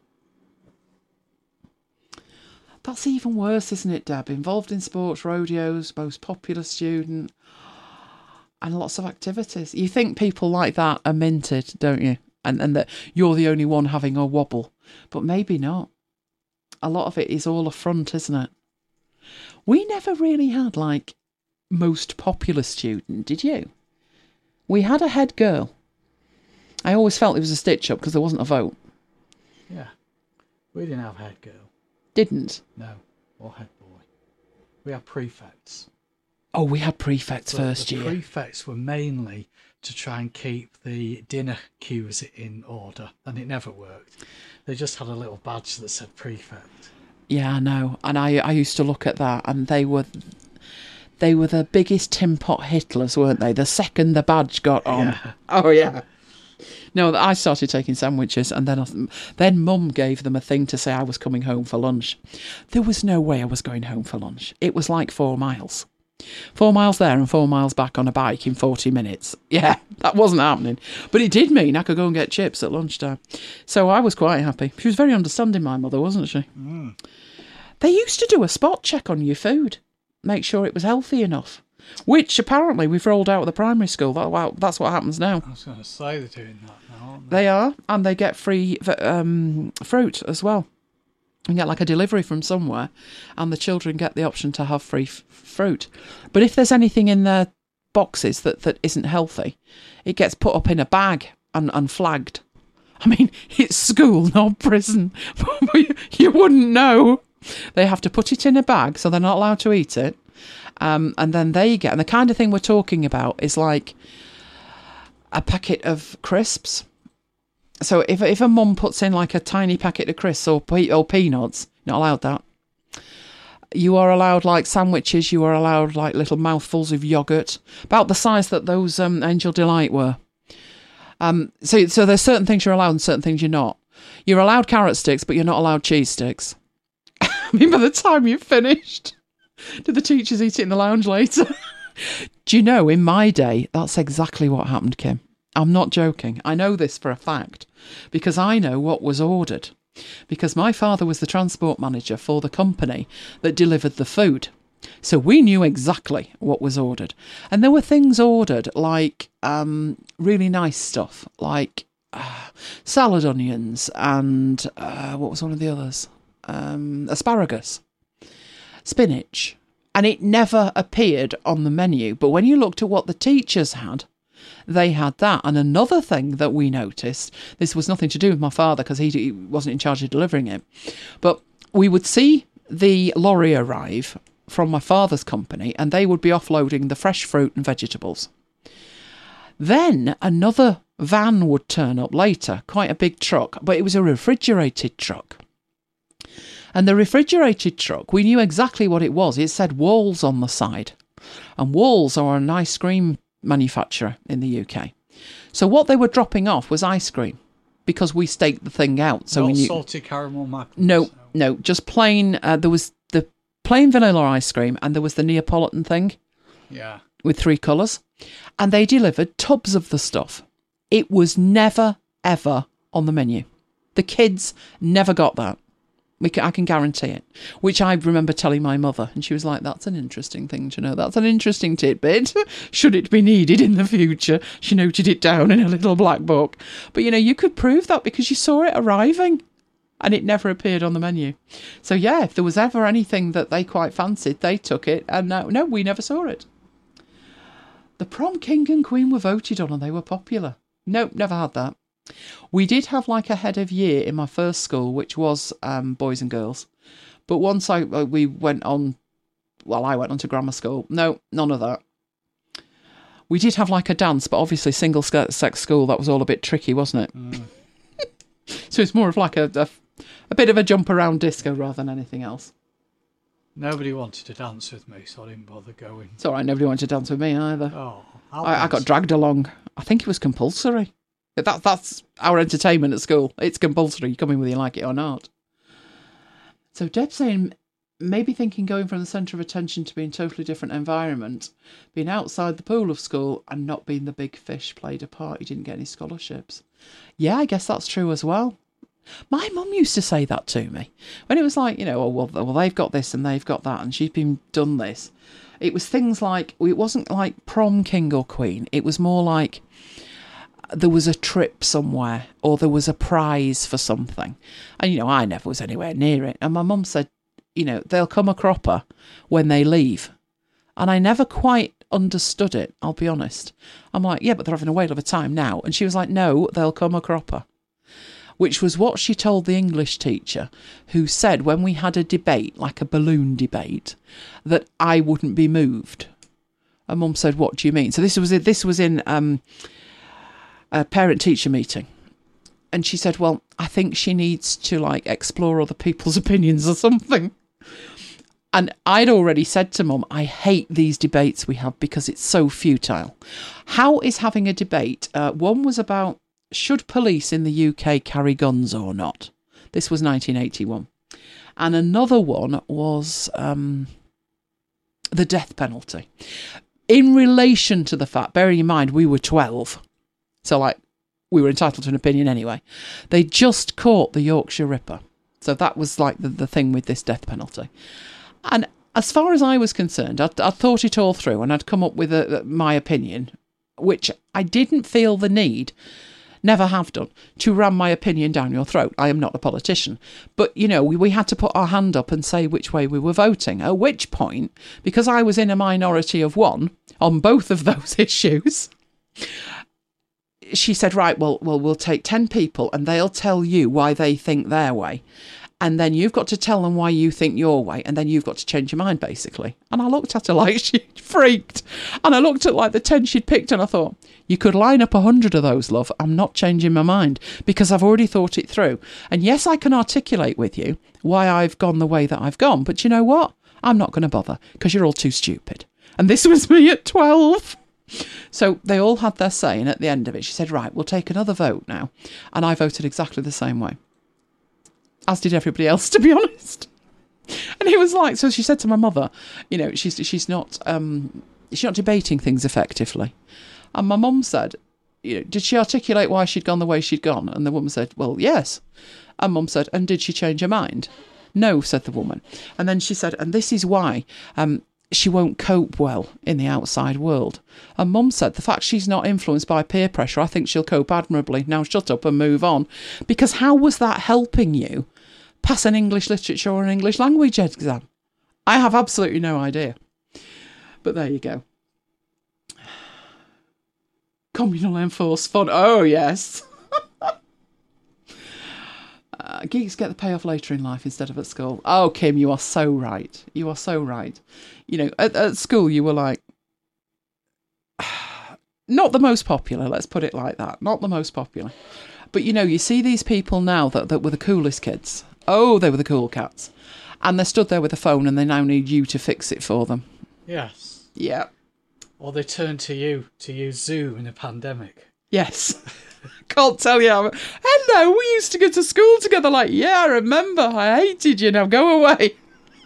That's even worse, isn't it, Deb? Involved in sports, rodeos, most popular student, and lots of activities. You think people like that are minted, don't you? And that you're the only one having a wobble. But maybe not. A lot of it is all a front, isn't it? We never really had, like, most popular student, did you? We had a head girl. I always felt it was a stitch-up because there wasn't a vote. Yeah. We didn't have head girl. Didn't? No. Or head boy. We had prefects. Oh, we had prefects But first the year. prefects were mainly to try and keep the dinner queues in order, and it never worked. They just had a little badge that said prefect. Yeah, I know. And I used to look at that, and they were the biggest tin pot Hitlers, weren't they? The second the badge got on. Yeah. Oh, yeah. No, I started taking sandwiches, and then Mum gave them a thing to say I was coming home for lunch. There was no way I was going home for lunch. It was like 4 miles. 4 miles there and 4 miles back on a bike in 40 minutes. Yeah, that wasn't happening. But it did mean I could go and get chips at lunchtime. So I was quite happy. She was very understanding, my mother, wasn't she? Mm. They used to do a spot check on your food. Make sure it was healthy enough. Which apparently we've rolled out at the primary school. That's what happens now. I was going to say they're doing that now, aren't they? They are, and they get free fruit as well. You get like a delivery from somewhere, and the children get the option to have free fruit. But if there's anything in their boxes that isn't healthy, it gets put up in a bag and flagged. I mean, it's school, not prison. You wouldn't know. They have to put it in a bag, so they're not allowed to eat it. And then they get, and the kind of thing we're talking about is like a packet of crisps. So if a mum puts in like a tiny packet of crisps or peanuts, you're not allowed that. You are allowed like sandwiches, you are allowed like little mouthfuls of yoghurt, about the size that those Angel Delight were. So there's certain things you're allowed and certain things you're not. You're allowed carrot sticks, but you're not allowed cheese sticks. I mean, by the time you've finished, do the teachers eat it in the lounge later? Do you know, in my day, that's exactly what happened, Kim. I'm not joking. I know this for a fact because I know what was ordered. Because my father was the transport manager for the company that delivered the food. So we knew exactly what was ordered. And there were things ordered like really nice stuff, like salad onions and what was one of the others? Asparagus, spinach. And it never appeared on the menu. But when you looked at what the teachers had, they had that. And another thing that we noticed, this was nothing to do with my father because he wasn't in charge of delivering it, but we would see the lorry arrive from my father's company and they would be offloading the fresh fruit and vegetables. Then another van would turn up later, quite a big truck, but it was a refrigerated truck. And the refrigerated truck, we knew exactly what it was. It said Walls on the side. And Walls are an ice cream manufacturer in the UK. So what they were dropping off was ice cream because we staked the thing out. So Not we knew salted caramel magnums. No, just plain. There was the plain vanilla ice cream and there was the Neapolitan thing. Yeah. With 3 colours. And they delivered tubs of the stuff. It was never, ever on the menu. The kids never got that. I can guarantee it, which I remember telling my mother, and she was like, that's an interesting thing to know. That's an interesting tidbit. Should it be needed in the future? She noted it down in a little black book. But, you could prove that because you saw it arriving and it never appeared on the menu. So, yeah, if there was ever anything that they quite fancied, they took it. And no, we never saw it. The prom king and queen were voted on and they were popular. No, never had that. We did have like a head of year in my first school, which was boys and girls. But once I went on to grammar school. No, none of that. We did have like a dance, but obviously single sex school, that was all a bit tricky, wasn't it? Mm. So it's more of like a bit of a jump around disco rather than anything else. Nobody wanted to dance with me, so I didn't bother going. It's all right, nobody wanted to dance with me either. Oh, I got dragged along. I think it was compulsory. That's our entertainment at school. It's compulsory. You come in whether you like it or not. So Deb's saying, maybe thinking going from the centre of attention to being a totally different environment, being outside the pool of school and not being the big fish played a part. You didn't get any scholarships. Yeah, I guess that's true as well. My mum used to say that to me. When it was like, well, they've got this and they've got that and she's been done this. It was things like, it wasn't like prom king or queen. It was more like there was a trip somewhere or there was a prize for something. And, I never was anywhere near it. And my mum said, they'll come a cropper when they leave. And I never quite understood it, I'll be honest. I'm like, yeah, but they're having a whale of a time now. And she was like, no, they'll come a cropper. Which was what she told the English teacher, who said when we had a debate, like a balloon debate, that I wouldn't be moved. And Mum said, what do you mean? So this was in a parent-teacher meeting. And she said, well, I think she needs to, like, explore other people's opinions or something. And I'd already said to Mum, I hate these debates we have because it's so futile. How is having a debate? One was about, should police in the UK carry guns or not? This was 1981. And another one was the death penalty. In relation to the fact, bearing in mind, we were 12. So, like, we were entitled to an opinion anyway. They just caught the Yorkshire Ripper. So that was like the thing with this death penalty. And as far as I was concerned, I'd thought it all through and I'd come up with my opinion, which I didn't feel the need, never have done, to ram my opinion down your throat. I am not a politician. But, you know, we had to put our hand up and say which way we were voting. At which point, because I was in a minority of one on both of those issues, she said, right, well, we'll take 10 people and they'll tell you why they think their way. And then you've got to tell them why you think your way. And then you've got to change your mind, basically. And I looked at her like she freaked. And I looked at like the 10 she'd picked and I thought, you could line up 100 of those, love. I'm not changing my mind because I've already thought it through. And yes, I can articulate with you why I've gone the way that I've gone. But you know what? I'm not going to bother because you're all too stupid. And this was me at 12. So they all had their say, and at the end of it, she said, right, we'll take another vote now. And I voted exactly the same way. As did everybody else, to be honest. And it was like, so she said to my mother, you know, she's not debating things effectively. And my mum said, you know, did she articulate why she'd gone the way she'd gone? And the woman said, well, yes. And Mum said, and did she change her mind? No, said the woman. And then she said, and this is why she won't cope well in the outside world. And Mum said, the fact she's not influenced by peer pressure, I think she'll cope admirably. Now shut up and move on. Because how was that helping you pass an English literature or an English language exam? I have absolutely no idea. But there you go. Communal enforced fun. Oh, yes. Geeks get the payoff later in life instead of at school. Oh, Kim, you are so right. You are so right. You know, at school you were like, not the most popular, let's put it like that. Not the most popular. But, you know, you see these people now that were the coolest kids. Oh, they were the cool cats. And they're stood there with a phone and they now need you to fix it for them. Yes. Yeah. Or they turn to you to use Zoom in a pandemic. Yes. Can't tell you how. Hello, we used to go to school together. Like, yeah, I remember. I hated you. Now go away.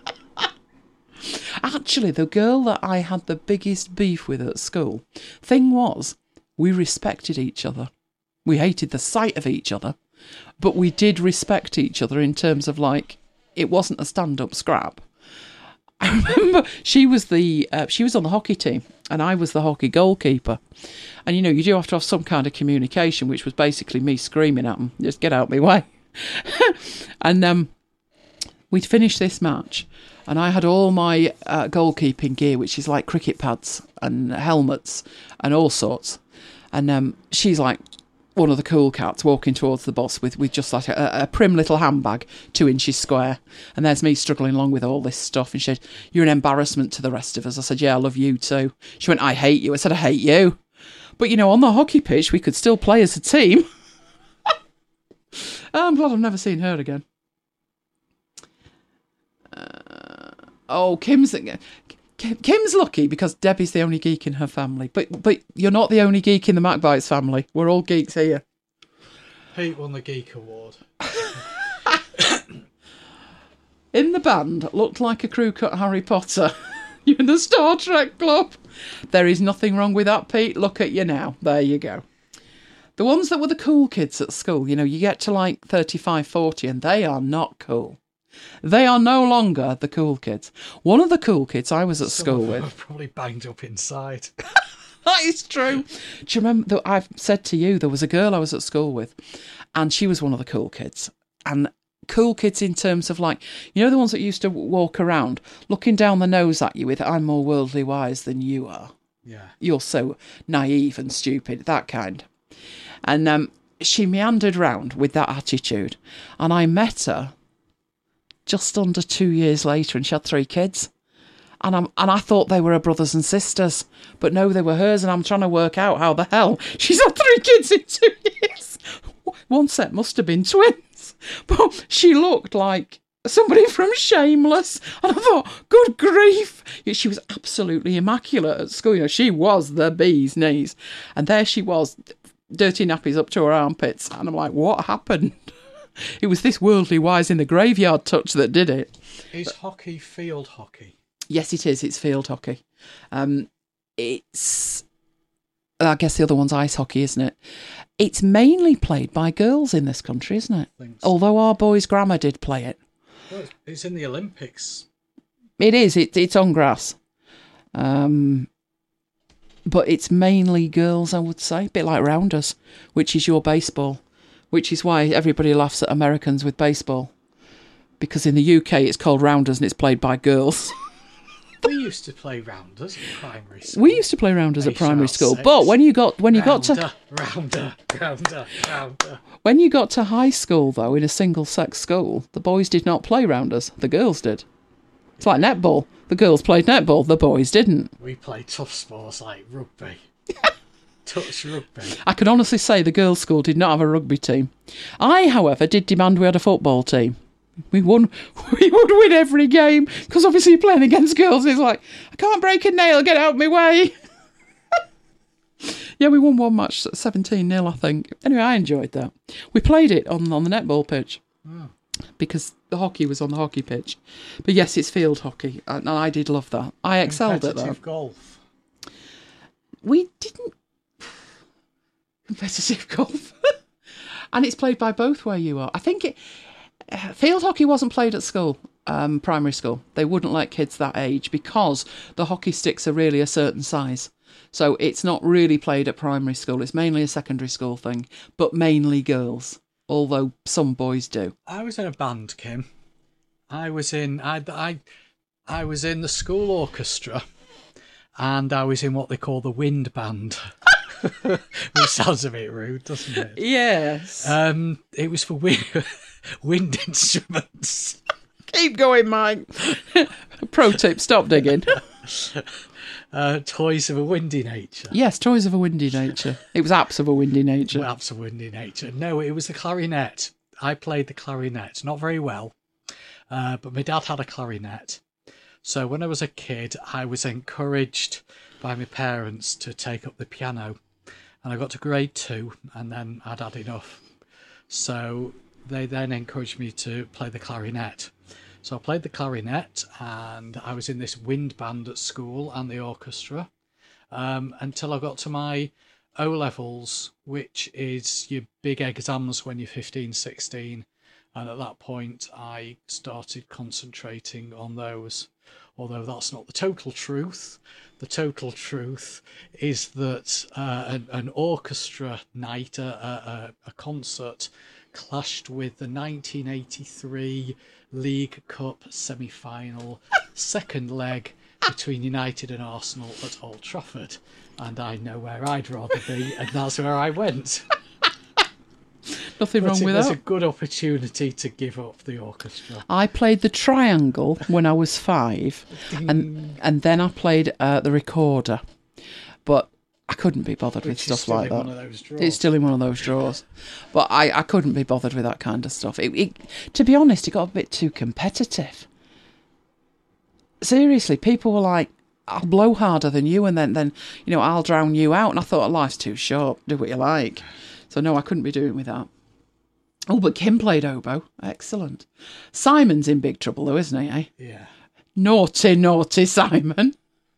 Actually, the girl that I had the biggest beef with at school, thing was, we respected each other. We hated the sight of each other, but we did respect each other in terms of, like, it wasn't a stand-up scrap. I remember she was on the hockey team and I was the hockey goalkeeper. And, you know, you do have to have some kind of communication, which was basically me screaming at them, just get out my way. And we'd finished this match and I had all my goalkeeping gear, which is like cricket pads and helmets and all sorts. And she's like one of the cool cats walking towards the boss with just like a prim little handbag, 2 inches square. And there's me struggling along with all this stuff. And she said, you're an embarrassment to the rest of us. I said, yeah, I love you too. She went, I hate you. I said, I hate you. But, you know, on the hockey pitch, we could still play as a team. I'm glad I've never seen her again. Kim's lucky because Debbie's the only geek in her family. But you're not the only geek in the MacBites family. We're all geeks here. Pete won the Geek Award. In the band, looked like a crew cut Harry Potter. You're in the Star Trek club. There is nothing wrong with that, Pete. Look at you now. There you go. The ones that were the cool kids at school, you know, you get to like 35, 40 and they are not cool. They are no longer the cool kids. One of the cool kids I was at school with... Are probably banged up inside. That is true. Do you remember that I've said to you, there was a girl I was at school with and she was one of the cool kids. And cool kids in terms of like, you know, the ones that used to walk around looking down the nose at you with, I'm more worldly wise than you are. Yeah. You're so naive and stupid, that kind. And she meandered round with that attitude. And I met her just under 2 years later and she had 3 kids. And I thought they were her brothers and sisters, but no, they were hers. And I'm trying to work out how the hell she's had 3 kids in 2 years. One set must have been twins, but she looked like somebody from Shameless. And I thought, good grief. She was absolutely immaculate at school. You know, she was the bee's knees. And there she was, dirty nappies up to her armpits. And I'm like, what happened? It was this worldly wise in the graveyard touch that did it. Is hockey field hockey? Yes, it is. It's field hockey. It's, I guess the other one's ice hockey, isn't it? It's mainly played by girls in this country, isn't it? So. Although our boys' grammar did play it. Well, it's in the Olympics. It is. It's on grass. But it's mainly girls, I would say. A bit like rounders, which is your baseball. Which is why everybody laughs at Americans with baseball. Because in the UK it's called rounders and it's played by girls. We used to play rounders at primary school. We used to play rounders at primary school, but when you got to high school though, in a single sex school, the boys did not play rounders, the girls did. It's like netball. The girls played netball, the boys didn't. We played tough sports like rugby. Touch rugby. I can honestly say the girls' school did not have a rugby team. I, however, did demand we had a football team. We would win every game, because obviously you're playing against girls. It's like, I can't break a nail, get out of my way. Yeah, we won one match, 17-0, I think. Anyway, I enjoyed that. We played it on the netball pitch, because the hockey was on the hockey pitch. But yes, it's field hockey, and I did love that. I excelled at that. Competitive golf. We didn't... Competitive golf. And it's played by both where you are. I think field hockey wasn't played at school, primary school. They wouldn't let kids that age because the hockey sticks are really a certain size. So it's not really played at primary school. It's mainly a secondary school thing, but mainly girls, although some boys do. I was in a band, Kim. I was in the school orchestra, and I was in what they call the wind band. Which sounds a bit rude, doesn't it? Yes. It was for wind instruments. Keep going, Mike. Pro tip, stop digging. Toys of a windy nature. Yes, toys of a windy nature. It was apps of a windy nature. Well, apps of a windy nature. No, it was the clarinet. I played the clarinet. Not very well, but my dad had a clarinet. So when I was a kid, I was encouraged by my parents to take up the piano. And I got to grade 2, and then I'd had enough. So they then encouraged me to play the clarinet. So I played the clarinet, and I was in this wind band at school and the orchestra until I got to my O-levels, which is your big exams when you're 15, 16. And at that point, I started concentrating on those. Although that's not the total truth. The total truth is that an orchestra night, a concert, clashed with the 1983 League Cup semi-final second leg between United and Arsenal at Old Trafford. And I know where I'd rather be, and that's where I went. Nothing wrong with that. It was a good opportunity to give up the orchestra. I played the triangle when I was 5, and then I played the recorder. But I couldn't be bothered with stuff like that. It's still in one of those drawers. But I couldn't be bothered with that kind of stuff. To be honest, it got a bit too competitive. Seriously, people were like, I'll blow harder than you, and then I'll drown you out. And I thought, life's too short. Do what you like. So no, I couldn't be doing with that. Oh, but Kim played oboe. Excellent. Simon's in big trouble, though, isn't he, eh? Yeah. Naughty, naughty Simon.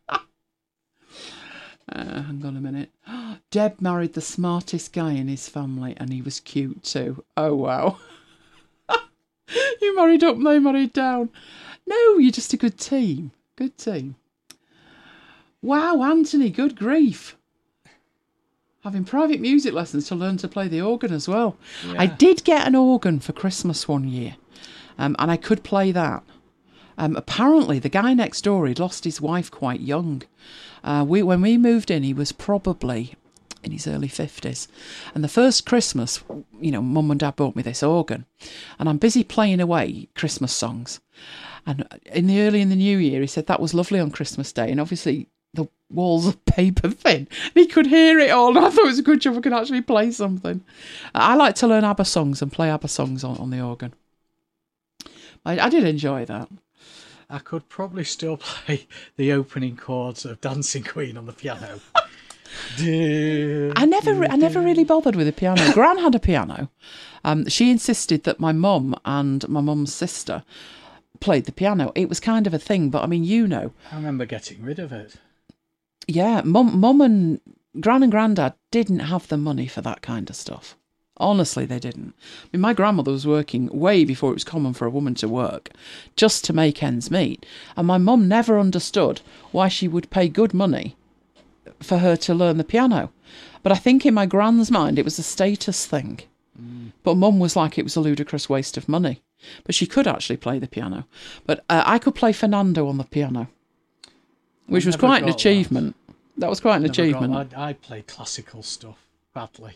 Hang on a minute. Deb married the smartest guy in his family, and he was cute too. Oh, wow. You married up, they married down. No, you're just a good team. Good team. Wow, Anthony, good grief. Having private music lessons to learn to play the organ as well. Yeah. I did get an organ for Christmas one year, and I could play that. Apparently, the guy next door, he'd lost his wife quite young. When we moved in, he was probably in his early 50s. And the first Christmas, Mum and Dad bought me this organ, and I'm busy playing away Christmas songs. And early in the new year, he said that was lovely on Christmas Day. And obviously the walls are paper thin. He could hear it all. And I thought it was a good job I could actually play something. I like to learn ABBA songs and play ABBA songs on the organ. I did enjoy that. I could probably still play the opening chords of Dancing Queen on the piano. I never really bothered with the piano. Gran had a piano. She insisted that my mum and my mum's sister played the piano. It was kind of a thing, but I mean, I remember getting rid of it. Yeah, mum and Gran and Grandad didn't have the money for that kind of stuff. Honestly, they didn't. I mean, my grandmother was working way before it was common for a woman to work, just to make ends meet. And my mum never understood why she would pay good money for her to learn the piano. But I think in my Gran's mind, it was a status thing. But Mum was like, it was a ludicrous waste of money. But she could actually play the piano. But I could play Fernando on the piano, which was quite an achievement. That was quite an achievement. I played classical stuff badly.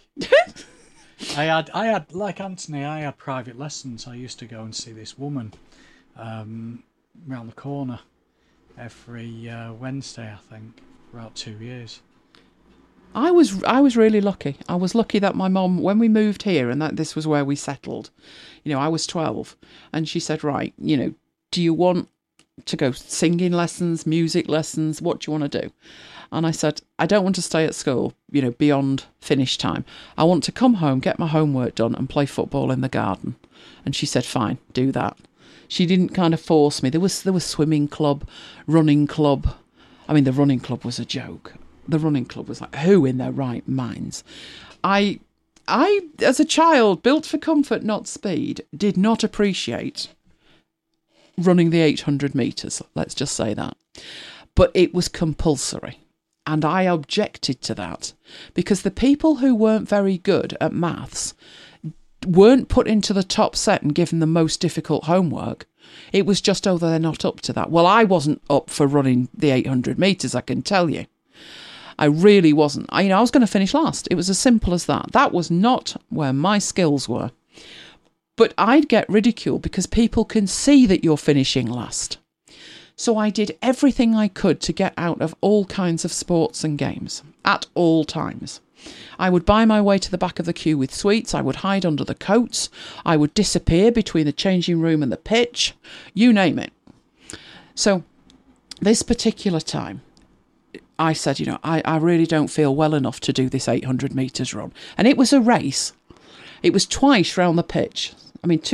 I had, like Anthony, I had private lessons. I used to go and see this woman round the corner every Wednesday, I think, for about 2 years. I was really lucky. I was lucky that my mum, when we moved here, and that this was where we settled, I was 12, and she said, right, do you want to go singing lessons, music lessons? What do you want to do? And I said, I don't want to stay at school, beyond finish time. I want to come home, get my homework done, and play football in the garden. And she said, fine, do that. She didn't kind of force me. There was swimming club, running club. I mean, the running club was a joke. The running club was like, who in their right minds? I, as a child, built for comfort, not speed, did not appreciate running the 800 metres. Let's just say that. But it was compulsory. And I objected to that because the people who weren't very good at maths weren't put into the top set and given the most difficult homework. It was just, they're not up to that. Well, I wasn't up for running the 800 metres, I can tell you. I really wasn't. I was going to finish last. It was as simple as that. That was not where my skills were. But I'd get ridiculed because people can see that you're finishing last. So I did everything I could to get out of all kinds of sports and games at all times. I would buy my way to the back of the queue with sweets. I would hide under the coats. I would disappear between the changing room and the pitch. You name it. So this particular time, I said, I really don't feel well enough to do this 800 metres run. And it was a race. It was twice round the pitch. I mean,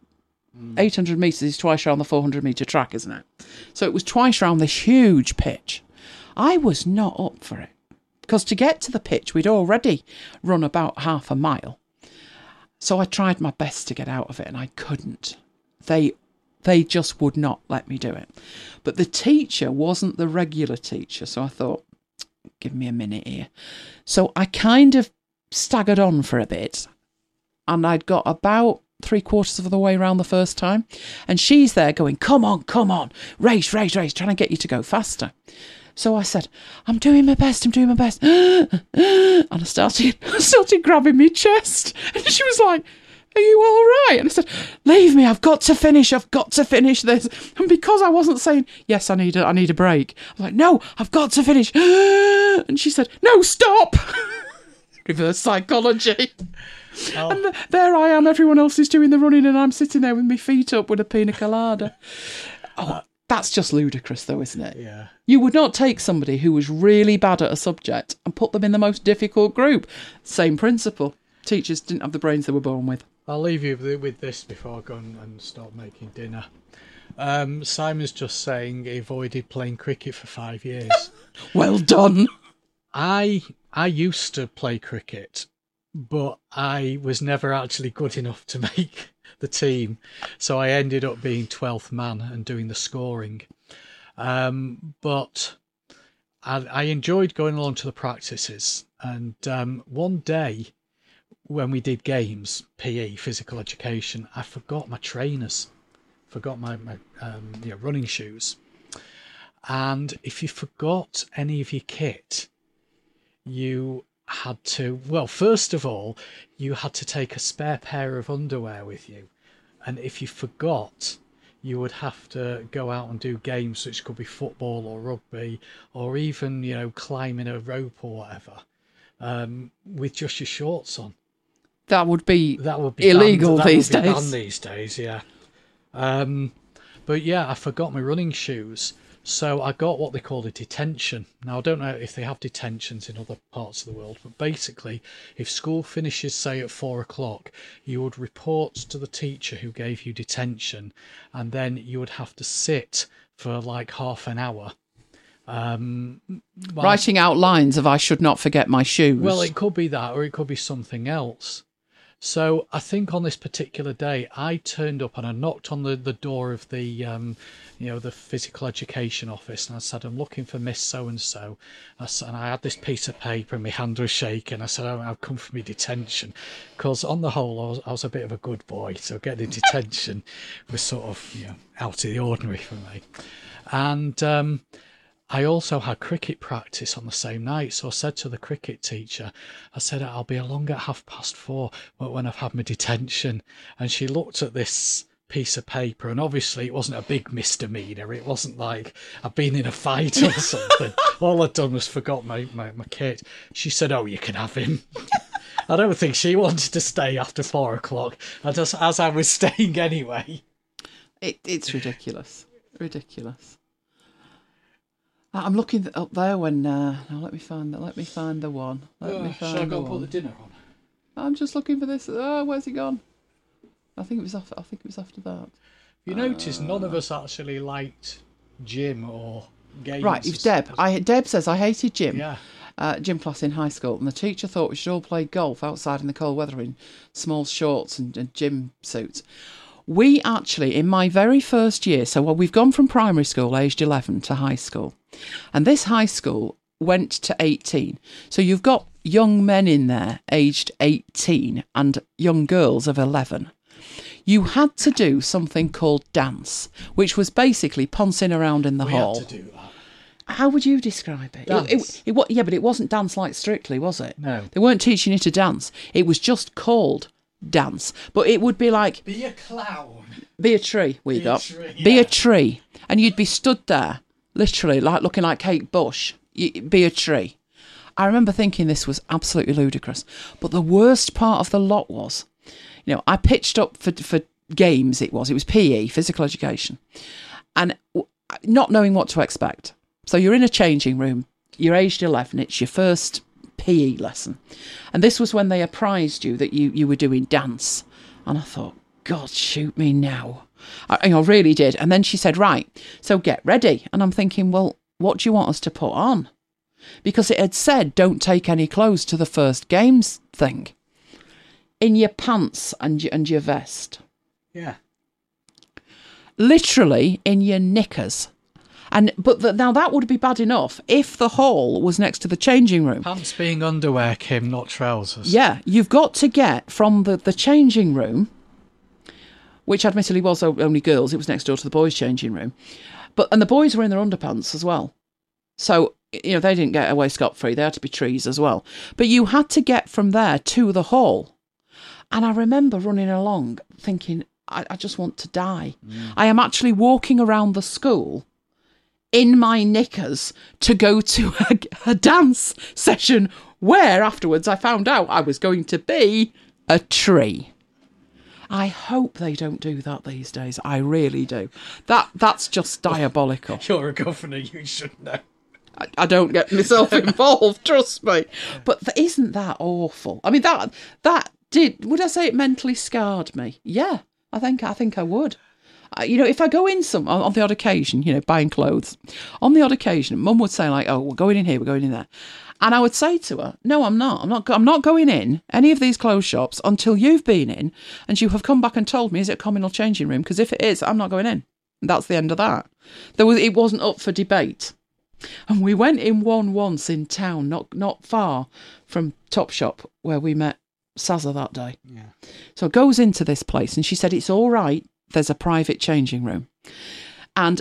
800 metres is twice round the 400 metre track, isn't it? So it was twice round this huge pitch. I was not up for it. Because to get to the pitch, we'd already run about half a mile. So I tried my best to get out of it, and I couldn't. They just would not let me do it. But the teacher wasn't the regular teacher, so I thought, give me a minute here. So I kind of staggered on for a bit, and I'd got about 3/4 of the way around the first time, and she's there going, come on, race, trying to get you to go faster. So I said, I'm doing my best. And I started grabbing my chest, and she was like, are you all right? And I said, leave me, I've got to finish this. And because I wasn't saying, yes, I need a break, I was like, no, I've got to finish. And she said, no, stop. Reverse psychology. Oh. And there I am, everyone else is doing the running, and I'm sitting there with my feet up with a pina colada. That's just ludicrous though, isn't it? Yeah. You would not take somebody who was really bad at a subject and put them in the most difficult group. Same principle. Teachers didn't have the brains they were born with. I'll leave you with this before I go and start making dinner. Simon's just saying he avoided playing cricket for 5 years. Well done. I used to play cricket, but I was never actually good enough to make the team. So I ended up being 12th man and doing the scoring. But I enjoyed going along to the practices. And one day, when we did games, PE, physical education, I forgot my trainers, forgot my running shoes. And if you forgot any of your kit, you had to, well, first of all, you had to take a spare pair of underwear with you. And if you forgot, you would have to go out and do games, which could be football or rugby, or even, climbing a rope or whatever, with just your shorts on. That would be illegal banned, these days. Banned these days, yeah. But yeah, I forgot my running shoes. So I got what they call a detention. Now, I don't know if they have detentions in other parts of the world, but basically, if school finishes, say, at 4 o'clock, you would report to the teacher who gave you detention, and then you would have to sit for like half an hour. Writing out lines of I should not forget my shoes. Well, it could be that, or it could be something else. So I think on this particular day, I turned up and I knocked on the door of the, the physical education office, and I said, I'm looking for Miss So-and-so. And I had this piece of paper and my hand was shaking. I said, I've come for my detention. Because on the whole, I was a bit of a good boy. So getting detention was sort of, out of the ordinary for me. And I also had cricket practice on the same night, so I said to the cricket teacher, I said, I'll be along at 4:30 when I've had my detention. And she looked at this piece of paper, and obviously it wasn't a big misdemeanor. It wasn't like I'd been in a fight or something. All I'd done was forgot my kit. She said, oh, you can have him. I don't think she wanted to stay after 4 o'clock, as I was staying anyway. It's ridiculous. Ridiculous. I'm looking up there when. Now let me find that. Let me find the one. Shall I go and put the dinner on? I'm just looking for this. Oh, where's he gone? I think it was after that. You notice none of us actually liked gym or games. Right, it was Deb. Deb says I hated gym. Yeah. Gym class in high school, and the teacher thought we should all play golf outside in the cold weather in small shorts and gym suits. We actually, in my very first year, so we've gone from primary school, aged 11, to high school. And this high school went to 18. So you've got young men in there, aged 18, and young girls of 11. You had to do something called dance, which was basically pouncing around in the hall. We had to do that. How would you describe it? Dance. Yeah, but it wasn't dance like Strictly, was it? No. They weren't teaching you to dance. It was just called dance, but it would be like be a clown, be a tree. Be a tree, and you'd be stood there, literally, like looking like Kate Bush. Be a tree. I remember thinking this was absolutely ludicrous, but the worst part of the lot was, I pitched up for games. It was PE, physical education, and not knowing what to expect. So you're in a changing room. You're aged 11. It's your first PE lesson, and this was when they apprised you that you were doing dance, and I thought, God, shoot me now. I really did. And then she said, right, so get ready. And I'm thinking, well, what do you want us to put on? Because it had said don't take any clothes to the first games thing. In your pants and your vest. Yeah. Literally in your knickers. But now that would be bad enough if the hall was next to the changing room. Pants being underwear, Kim, not trousers. Yeah, you've got to get from the changing room, which admittedly was only girls. It was next door to the boys' changing room. And the boys were in their underpants as well. So, they didn't get away scot-free. They had to be trees as well. But you had to get from there to the hall. And I remember running along thinking, I just want to die. I am actually walking around the school in my knickers to go to a dance session where afterwards I found out I was going to be a tree. I hope they don't do that these days. I really do. That's just diabolical. You're a governor, you should know. I don't get myself involved, trust me. But isn't that awful? I mean, that did, would I say it mentally scarred me? Yeah, I think I would. If I go in on the odd occasion, buying clothes, on the odd occasion, Mum would say like, oh, we're going in here, we're going in there. And I would say to her, no, I'm not going in any of these clothes shops until you've been in and you have come back and told me, is it a communal changing room? Because if it is, I'm not going in. And that's the end of that. It wasn't up for debate. And we went in one once in town, not far from Topshop, where we met Sazza that day. Yeah. So it goes into this place and she said, it's all right. There's a private changing room. And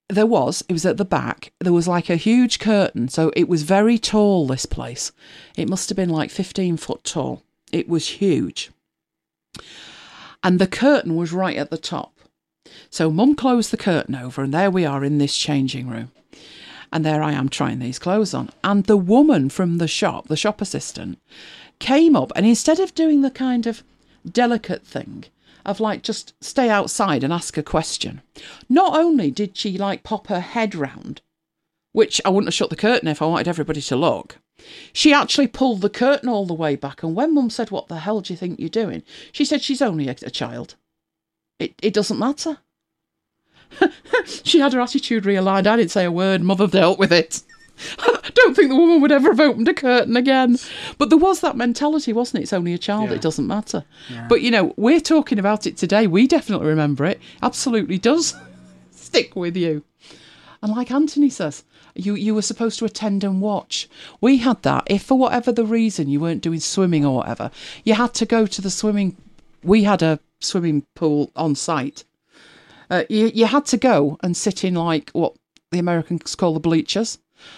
It was at the back. There was like a huge curtain. So it was very tall, this place. It must have been like 15 foot tall. It was huge. And the curtain was right at the top. So Mum closed the curtain over, and there we are in this changing room. And there I am trying these clothes on. And the woman from the shop assistant, came up, and instead of doing the kind of delicate thing of like just stay outside and ask a question, not only did she like pop her head round, which I wouldn't have shut the curtain if I wanted everybody to look, she actually pulled the curtain all the way back. And when Mum said, "What the hell do you think you're doing?" she said, "She's only a child. It doesn't matter." She had her attitude realigned. I didn't say a word. Mother dealt with it. I don't think the woman would ever have opened a curtain again. But there was that mentality, wasn't it? It's only a child. Yeah. It doesn't matter. Yeah. But, you know, we're talking about it today. We definitely remember it. Absolutely does stick with you. And like Anthony says, you were supposed to attend and watch. We had that. If for whatever the reason you weren't doing swimming or whatever, you had to go to the swimming. We had a swimming pool on site. You had to go and sit in like what the Americans call the bleachers.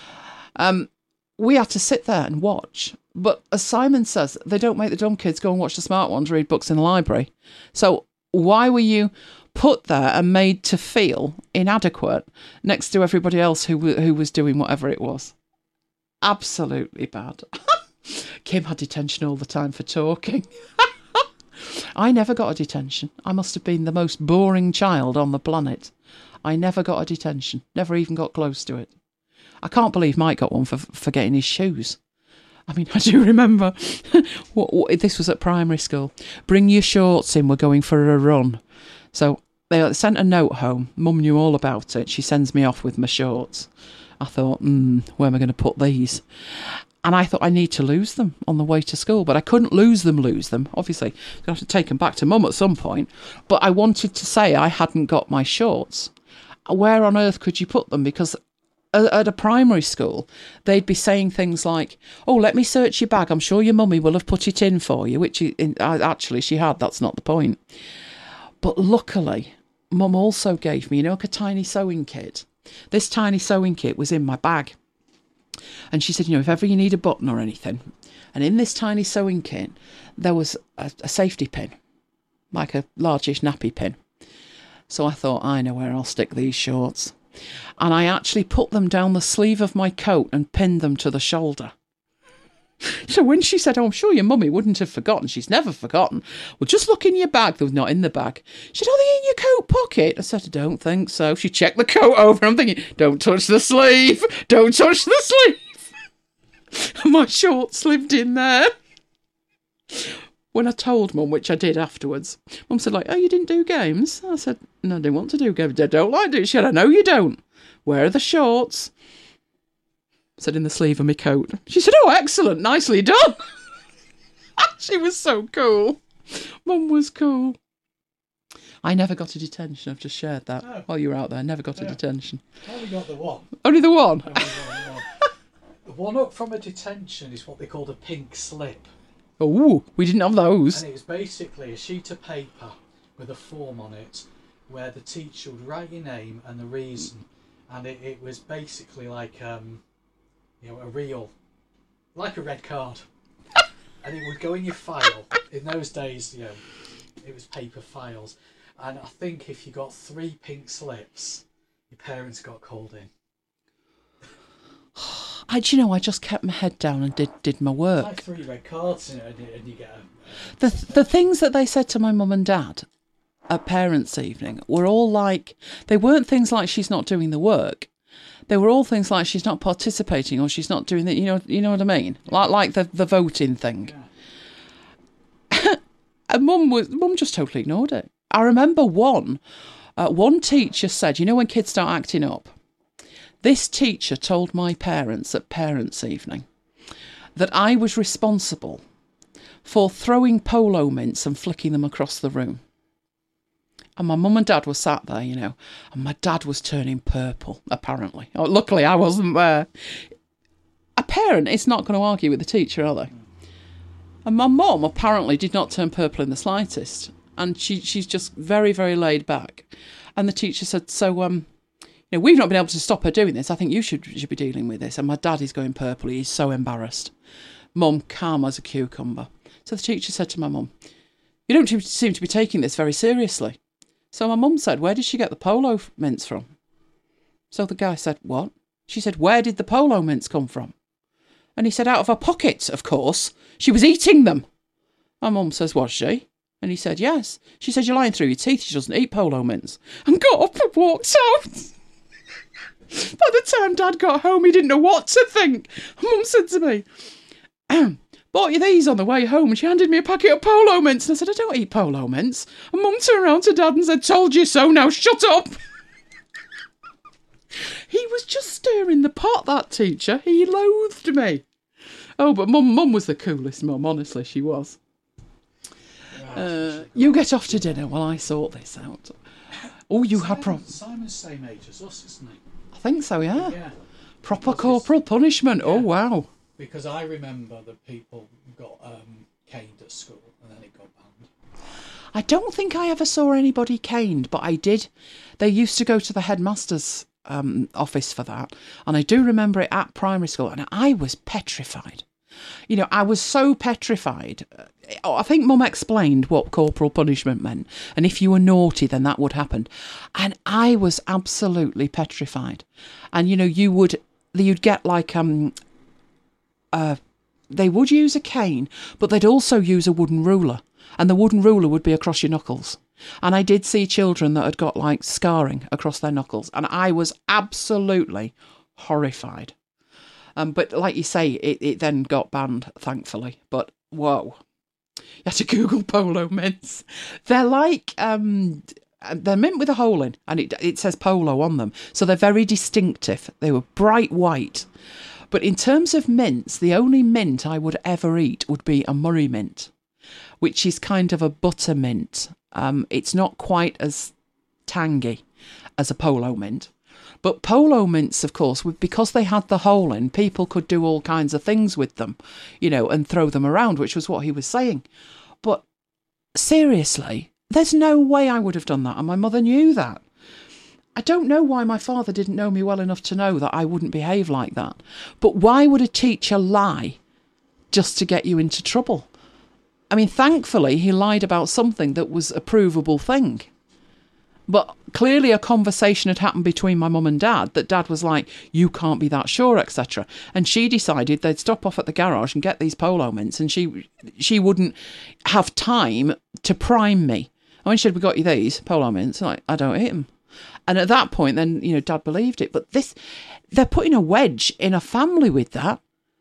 We had to sit there and watch. But as Simon says, they don't make the dumb kids go and watch the smart ones read books in the library. So why were you put there and made to feel inadequate next to everybody else who was doing whatever it was? Absolutely bad. Kim had detention all the time for talking. I never got a detention. I must have been the most boring child on the planet. I never got a detention. Never even got close to it. I can't believe Mike got one for forgetting his shoes. I mean, I do remember, this was at primary school. Bring your shorts in, we're going for a run. So they sent a note home. Mum knew all about it. She sends me off with my shorts. I thought, where am I going to put these? And I thought I need to lose them on the way to school, but I couldn't lose them. Obviously, I'm going to have to take them back to Mum at some point. But I wanted to say I hadn't got my shorts. Where on earth could you put them? Because at a primary school, they'd be saying things like, "Oh, let me search your bag. I'm sure your mummy will have put it in for you," which actually she had. That's not the point. But luckily, Mum also gave me, like a tiny sewing kit. This tiny sewing kit was in my bag. And she said, if ever you need a button or anything. And in this tiny sewing kit, there was a safety pin, like a largish nappy pin. So I thought, I know where I'll stick these shorts. And I actually put them down the sleeve of my coat and pinned them to the shoulder. So when she said, "Oh, I'm sure your mummy wouldn't have forgotten," she's never forgotten. "Well, just look in your bag." They were not in the bag. She said, "Are they in your coat pocket?" I said, "I don't think so." She checked the coat over. I'm thinking, don't touch the sleeve. Don't touch the sleeve. And my shorts lived in there. When I told Mum, which I did afterwards, Mum said, "Oh, you didn't do games?" I said, "No, I didn't want to do games. I don't like it." She said, "I know you don't. Where are the shorts?" I said, "In the sleeve of my coat." She said, "Oh, excellent. Nicely done." She was so cool. Mum was cool. I never got a detention. I've just shared that while you were out there. Never got a detention. I only got the one. Only the one? The one up from a detention is what they called a pink slip. Oh, we didn't have those. And it was basically a sheet of paper with a form on it where the teacher would write your name and the reason. And it was basically like a real, like a red card. And it would go in your file. In those days, it was paper files. And I think if you got 3 pink slips, your parents got called in. I just kept my head down and did my work. Like 3 red cards in it, and you get the things that they said to my mum and dad at parents' evening were all like, they weren't things like she's not doing the work. They were all things like she's not participating or she's not doing the, you know what I mean? Like the voting thing. Yeah. And Mum just totally ignored it. I remember one teacher said, when kids start acting up, this teacher told my parents at parents' evening that I was responsible for throwing polo mints and flicking them across the room. And my mum and dad were sat there, and my dad was turning purple, apparently. Oh, luckily, I wasn't there. A parent is not going to argue with the teacher, are they? And my mum apparently did not turn purple in the slightest. And she's just very, very laid back. And the teacher said, "So, we've not been able to stop her doing this. I think you should be dealing with this. And my dad is going purple. He's so embarrassed. Mum, calm as a cucumber. So the teacher said to my mum, you don't seem to be taking this very seriously. So my mum said, where did she get the polo mints from? So the guy said, what? She said, where did the polo mints come from? And he said, out of her pocket, of course. She was eating them. My mum says, was she? And he said, yes. She said, you're lying through your teeth. She doesn't eat polo mints. And got up and walked out. By the time Dad got home, he didn't know what to think. Mum said to me, bought you these on the way home, and she handed me a packet of polo mints. And I said, I don't eat polo mints. And Mum turned around to Dad and said, told you so, now shut up. He was just stirring the pot, that teacher. He loathed me. Oh, but Mum was the coolest mum, honestly, she was. You get off to dinner while I sort this out. Oh, you had problems. Simon's same age as us, isn't he? I think so, yeah. Yeah. Proper corporal punishment. Yeah. Oh, wow. Because I remember that people got caned at school and then it got banned. I don't think I ever saw anybody caned, but I did. They used to go to the headmaster's office for that. And I do remember it at primary school, and I was petrified. I was so petrified. I think Mum explained what corporal punishment meant, and if you were naughty, then that would happen. And I was absolutely petrified. And you'd get like they would use a cane, but they'd also use a wooden ruler, and the wooden ruler would be across your knuckles. And I did see children that had got like scarring across their knuckles, and I was absolutely horrified. But like you say, it then got banned, thankfully. But whoa, you had to Google polo mints. They're like they're mint with a hole in, and it says polo on them, so they're very distinctive. They were bright white. But in terms of mints, the only mint I would ever eat would be a Murray mint, which is kind of a butter mint. It's not quite as tangy as a polo mint. But polo mints, of course, because they had the hole in, people could do all kinds of things with them, and throw them around, which was what he was saying. But seriously, there's no way I would have done that, and my mother knew that. I don't know why my father didn't know me well enough to know that I wouldn't behave like that. But why would a teacher lie just to get you into trouble? I mean, thankfully, he lied about something that was a provable thing. But clearly a conversation had happened between my mum and Dad that Dad was like, you can't be that sure, etc. And she decided they'd stop off at the garage and get these polo mints, and she wouldn't have time to prime me. And when she said, we got you these polo mints, I'm like, I don't eat them. And at that point, then, Dad believed it. But they're putting a wedge in a family with that.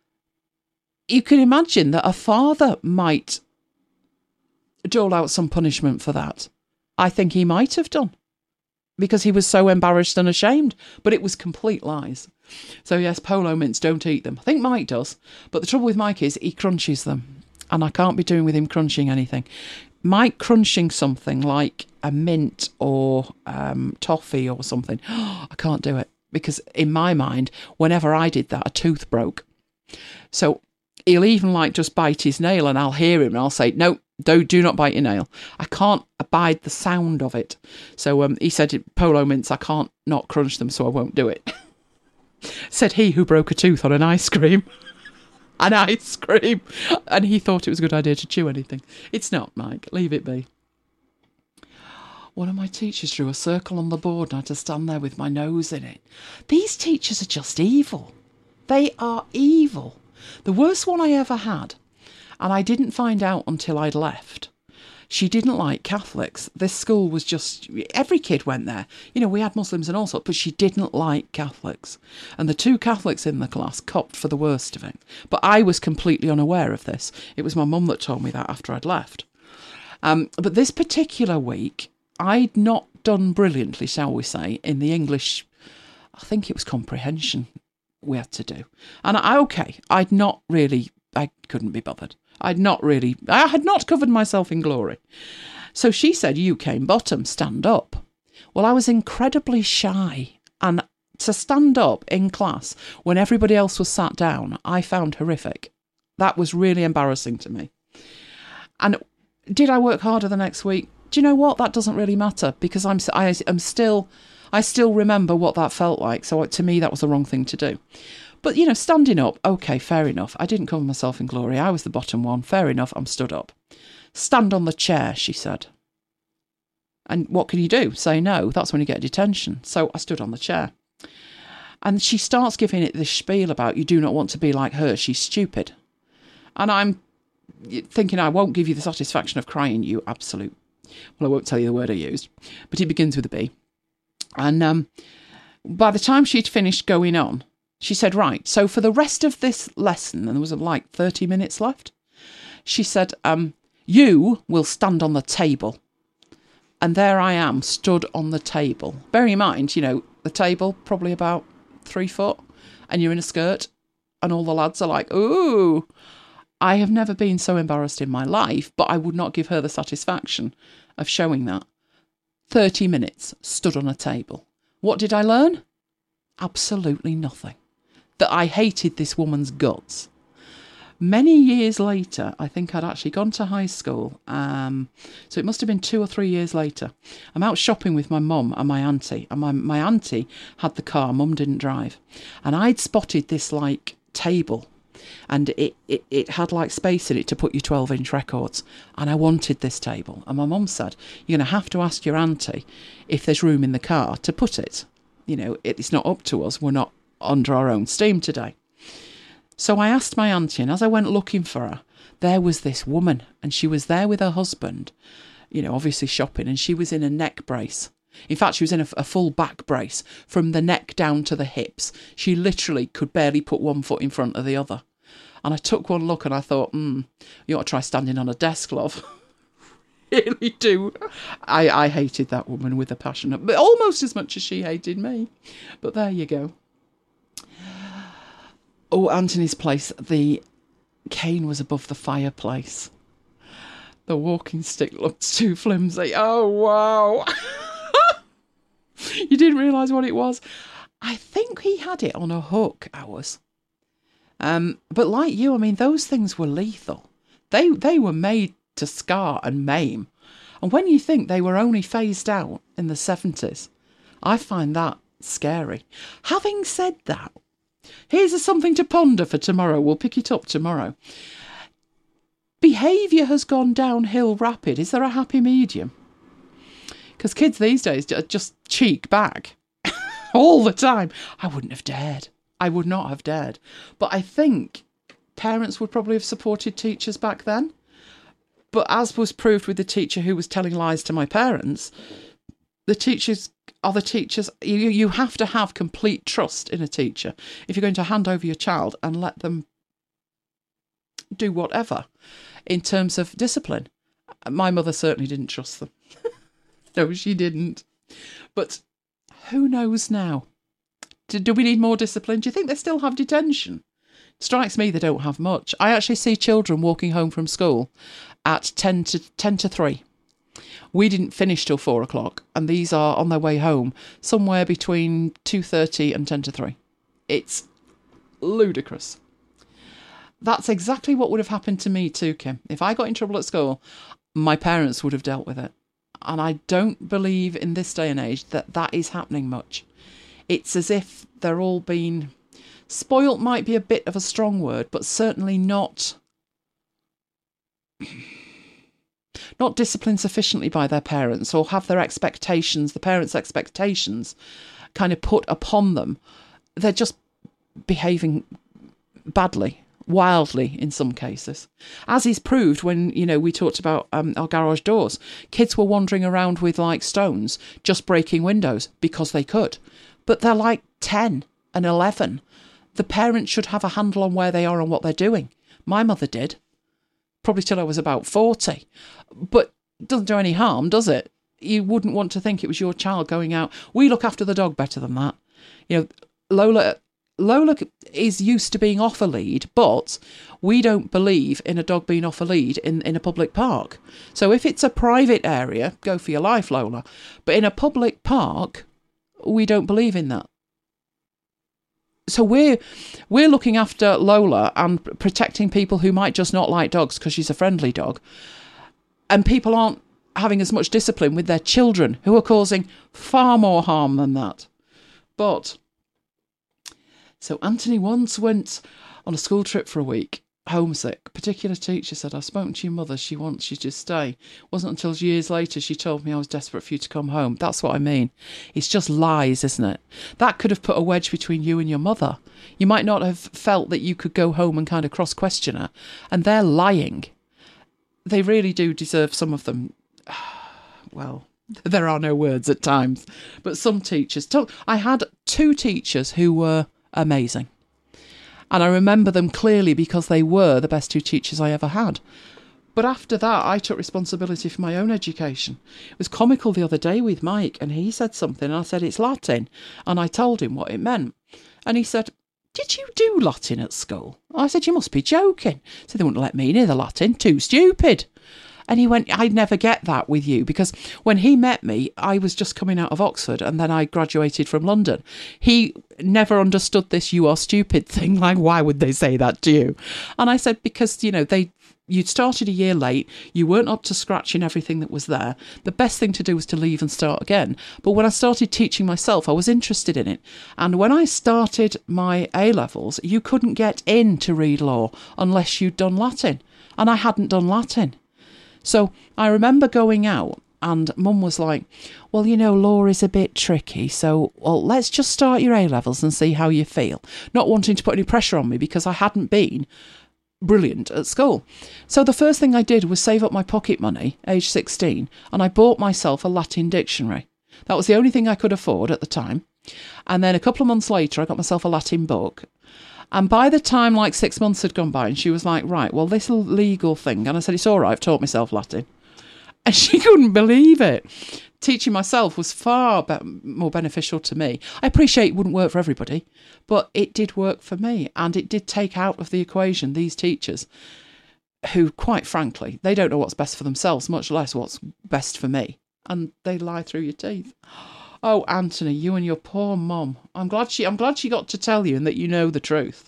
You can imagine that a father might dole out some punishment for that. I think he might have done, because he was so embarrassed and ashamed, but it was complete lies. So yes, polo mints, don't eat them. I think Mike does, but the trouble with Mike is he crunches them, and I can't be doing with him crunching anything. Mike crunching something like a mint or toffee or something, I can't do it, because in my mind, whenever I did that, a tooth broke. So he'll even just bite his nail, and I'll hear him and I'll say, no, do not bite your nail. I can't abide the sound of it. So he said, polo mints, I can't not crunch them, so I won't do it. Said he who broke a tooth on an ice cream. An ice cream. And he thought it was a good idea to chew anything. It's not, Mike. Leave it be. One of my teachers drew a circle on the board and I had to stand there with my nose in it. These teachers are just evil. They are evil. The worst one I ever had, and I didn't find out until I'd left, she didn't like Catholics. This school was just, every kid went there. We had Muslims and all sorts, but she didn't like Catholics. And the two Catholics in the class copped for the worst of it. But I was completely unaware of this. It was my mum that told me that after I'd left. But this particular week, I'd not done brilliantly, shall we say, in the English, I think it was comprehension we had to do. And I couldn't be bothered. I had not covered myself in glory. So she said, you came bottom, stand up. Well, I was incredibly shy, and to stand up in class when everybody else was sat down, I found horrific. That was really embarrassing to me. And did I work harder the next week? Do you know what? That doesn't really matter, because I'm still I still remember what that felt like. So to me, that was the wrong thing to do. But, standing up, okay, fair enough. I didn't cover myself in glory. I was the bottom one. Fair enough, I'm stood up. Stand on the chair, she said. And what can you do? Say no. That's when you get detention. So I stood on the chair. And she starts giving it this spiel about you do not want to be like her. She's stupid. And I'm thinking I won't give you the satisfaction of crying, you absolute... Well, I won't tell you the word I used. But it begins with a B. And by the time she'd finished going on, she said, right, so for the rest of this lesson, and there was like 30 minutes left, she said, you will stand on the table. And there I am, stood on the table. Bearing in mind, the table, probably about 3 foot, and you're in a skirt, and all the lads are like, ooh. I have never been so embarrassed in my life, but I would not give her the satisfaction of showing that. 30 minutes, stood on a table. What did I learn? Absolutely nothing. That I hated this woman's guts. Many years later, I think I'd actually gone to high school, so it must have been 2 or 3 years later. I'm out shopping with my mum and my auntie, and my auntie had the car, mum didn't drive, and I'd spotted this table, and it had space in it to put your 12-inch records, and I wanted this table, and my mum said, you're going to have to ask your auntie if there's room in the car to put it. It's not up to us, we're not under our own steam today. So I asked my auntie, and as I went looking for her, there was this woman, and she was there with her husband, obviously shopping, and she was in a neck brace. In fact, she was in a full back brace from the neck down to the hips. She literally could barely put one foot in front of the other. And I took one look and I thought, you ought to try standing on a desk, love. Really do. I hated that woman with a passion, but almost as much as she hated me. But there you go. Oh, Anthony's place, the cane was above the fireplace. The walking stick looked too flimsy. Oh, wow. You didn't realise what it was. I think he had it on a hook, ours. But like you, those things were lethal. They were made to scar and maim. And when you think they were only phased out in the 70s, I find that scary. Having said that, here's something to ponder for tomorrow. We'll pick it up tomorrow. Behaviour has gone downhill rapid. Is there a happy medium? Because kids these days just cheek back all the time. I wouldn't have dared. I would not have dared. But I think parents would probably have supported teachers back then. But as was proved with the teacher who was telling lies to my parents, the teachers are the teachers. You have to have complete trust in a teacher if you're going to hand over your child and let them do whatever in terms of discipline. My mother certainly didn't trust them. No, she didn't. But who knows now? Do we need more discipline? Do you think they still have detention? Strikes me they don't have much. I actually see children walking home from school at 10 to 3. We didn't finish till 4 o'clock, and these are on their way home somewhere between 2:30 and 10 to 3. It's ludicrous. That's exactly what would have happened to me too, Kim. If I got in trouble at school, my parents would have dealt with it. And I don't believe in this day and age that is happening much. It's as if they're all being... Spoilt might be a bit of a strong word, but certainly not disciplined sufficiently by their parents, or have their expectations, the parents' expectations, kind of put upon them. They're just behaving badly, wildly in some cases. As is proved when, we talked about our garage doors. Kids were wandering around with stones, just breaking windows because they could. But they're 10 and 11. The parents should have a handle on where they are and what they're doing. My mother did. Probably till I was about 40. But it doesn't do any harm, does it? You wouldn't want to think it was your child going out. We look after the dog better than that. Lola is used to being off a lead, but we don't believe in a dog being off a lead in a public park. So if it's a private area, go for your life, Lola. But in a public park, we don't believe in that. So we're looking after Lola and protecting people who might just not like dogs because she's a friendly dog. And people aren't having as much discipline with their children who are causing far more harm than that. But, so Anthony once went on a school trip for a week, homesick. A particular teacher said, I've spoken to your mother, she wants you to stay. It wasn't until years later she told me I was desperate for you to come home. That's what I mean. It's just lies, isn't it? That could have put a wedge between you and your mother. You might not have felt that you could go home and kind of cross-question her, and they're lying. They really do deserve, some of them. Well, there are no words at times, but some teachers. I had 2 teachers who were amazing. And I remember them clearly because they were the best 2 teachers I ever had. But after that, I took responsibility for my own education. It was comical the other day with Mike, and he said something, and I said, it's Latin. And I told him what it meant. And he said, did you do Latin at school? I said, you must be joking. So they wouldn't let me near the Latin, too stupid. And he went, I'd never get that with you, because when he met me, I was just coming out of Oxford and then I graduated from London. He never understood this "you are stupid" thing. Like, why would they say that to you? And I said, because, you'd started a year late, you weren't up to scratch in everything that was there. The best thing to do was to leave and start again. But when I started teaching myself, I was interested in it. And when I started my A-levels, you couldn't get in to read law unless you'd done Latin. And I hadn't done Latin. So I remember going out and Mum was like, well, law is a bit tricky. So, let's just start your A-levels and see how you feel. Not wanting to put any pressure on me because I hadn't been brilliant at school. So the first thing I did was save up my pocket money, age 16, and I bought myself a Latin dictionary. That was the only thing I could afford at the time. And then a couple of months later, I got myself a Latin book. And by the time 6 months had gone by, and she was like, right, well, this legal thing. And I said, it's all right, I've taught myself Latin. And she couldn't believe it. Teaching myself was far more beneficial to me. I appreciate it wouldn't work for everybody, but it did work for me. And it did take out of the equation these teachers who, quite frankly, they don't know what's best for themselves, much less what's best for me. And they lie through your teeth. Oh, Anthony, you and your poor mum. I'm glad she got to tell you and that you know the truth.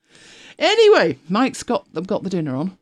Anyway, Mike's got the dinner on.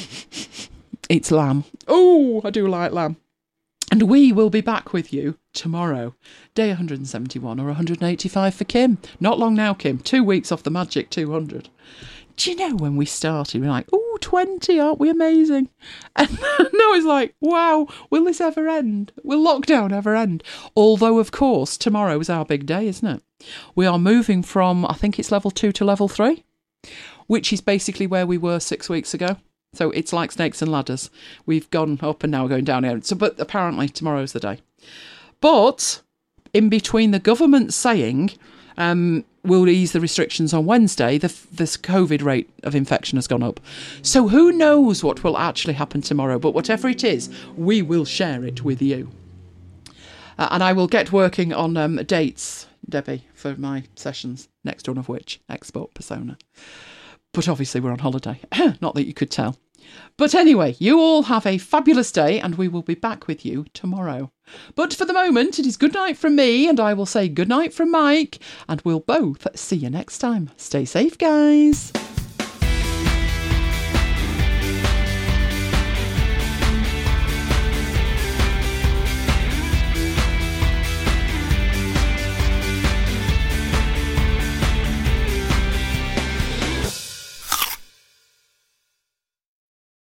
It's lamb. Oh, I do like lamb. And we will be back with you tomorrow. Day 171 or 185 for Kim. Not long now, Kim. 2 weeks off the magic 200. Do you know when we started, we were like, 20, aren't we amazing? And now it's like, wow, will this ever end? Will lockdown ever end? Although, of course, tomorrow is our big day, isn't it? We are moving from, I think it's level 2 to level 3, which is basically where we were 6 weeks ago. So it's like snakes and ladders. We've gone up and now we're going down here. So, but apparently tomorrow's the day. But in between the government saying we'll ease the restrictions on Wednesday, this COVID rate of infection has gone up. So who knows what will actually happen tomorrow? But whatever it is, we will share it with you. And I will get working on dates, Debbie, for my sessions, next one of which, Export Persona. But obviously we're on holiday. Not that you could tell. But anyway, you all have a fabulous day and we will be back with you tomorrow. But for the moment, it is good night from me and I will say good night from Mike and we'll both see you next time. Stay safe, guys.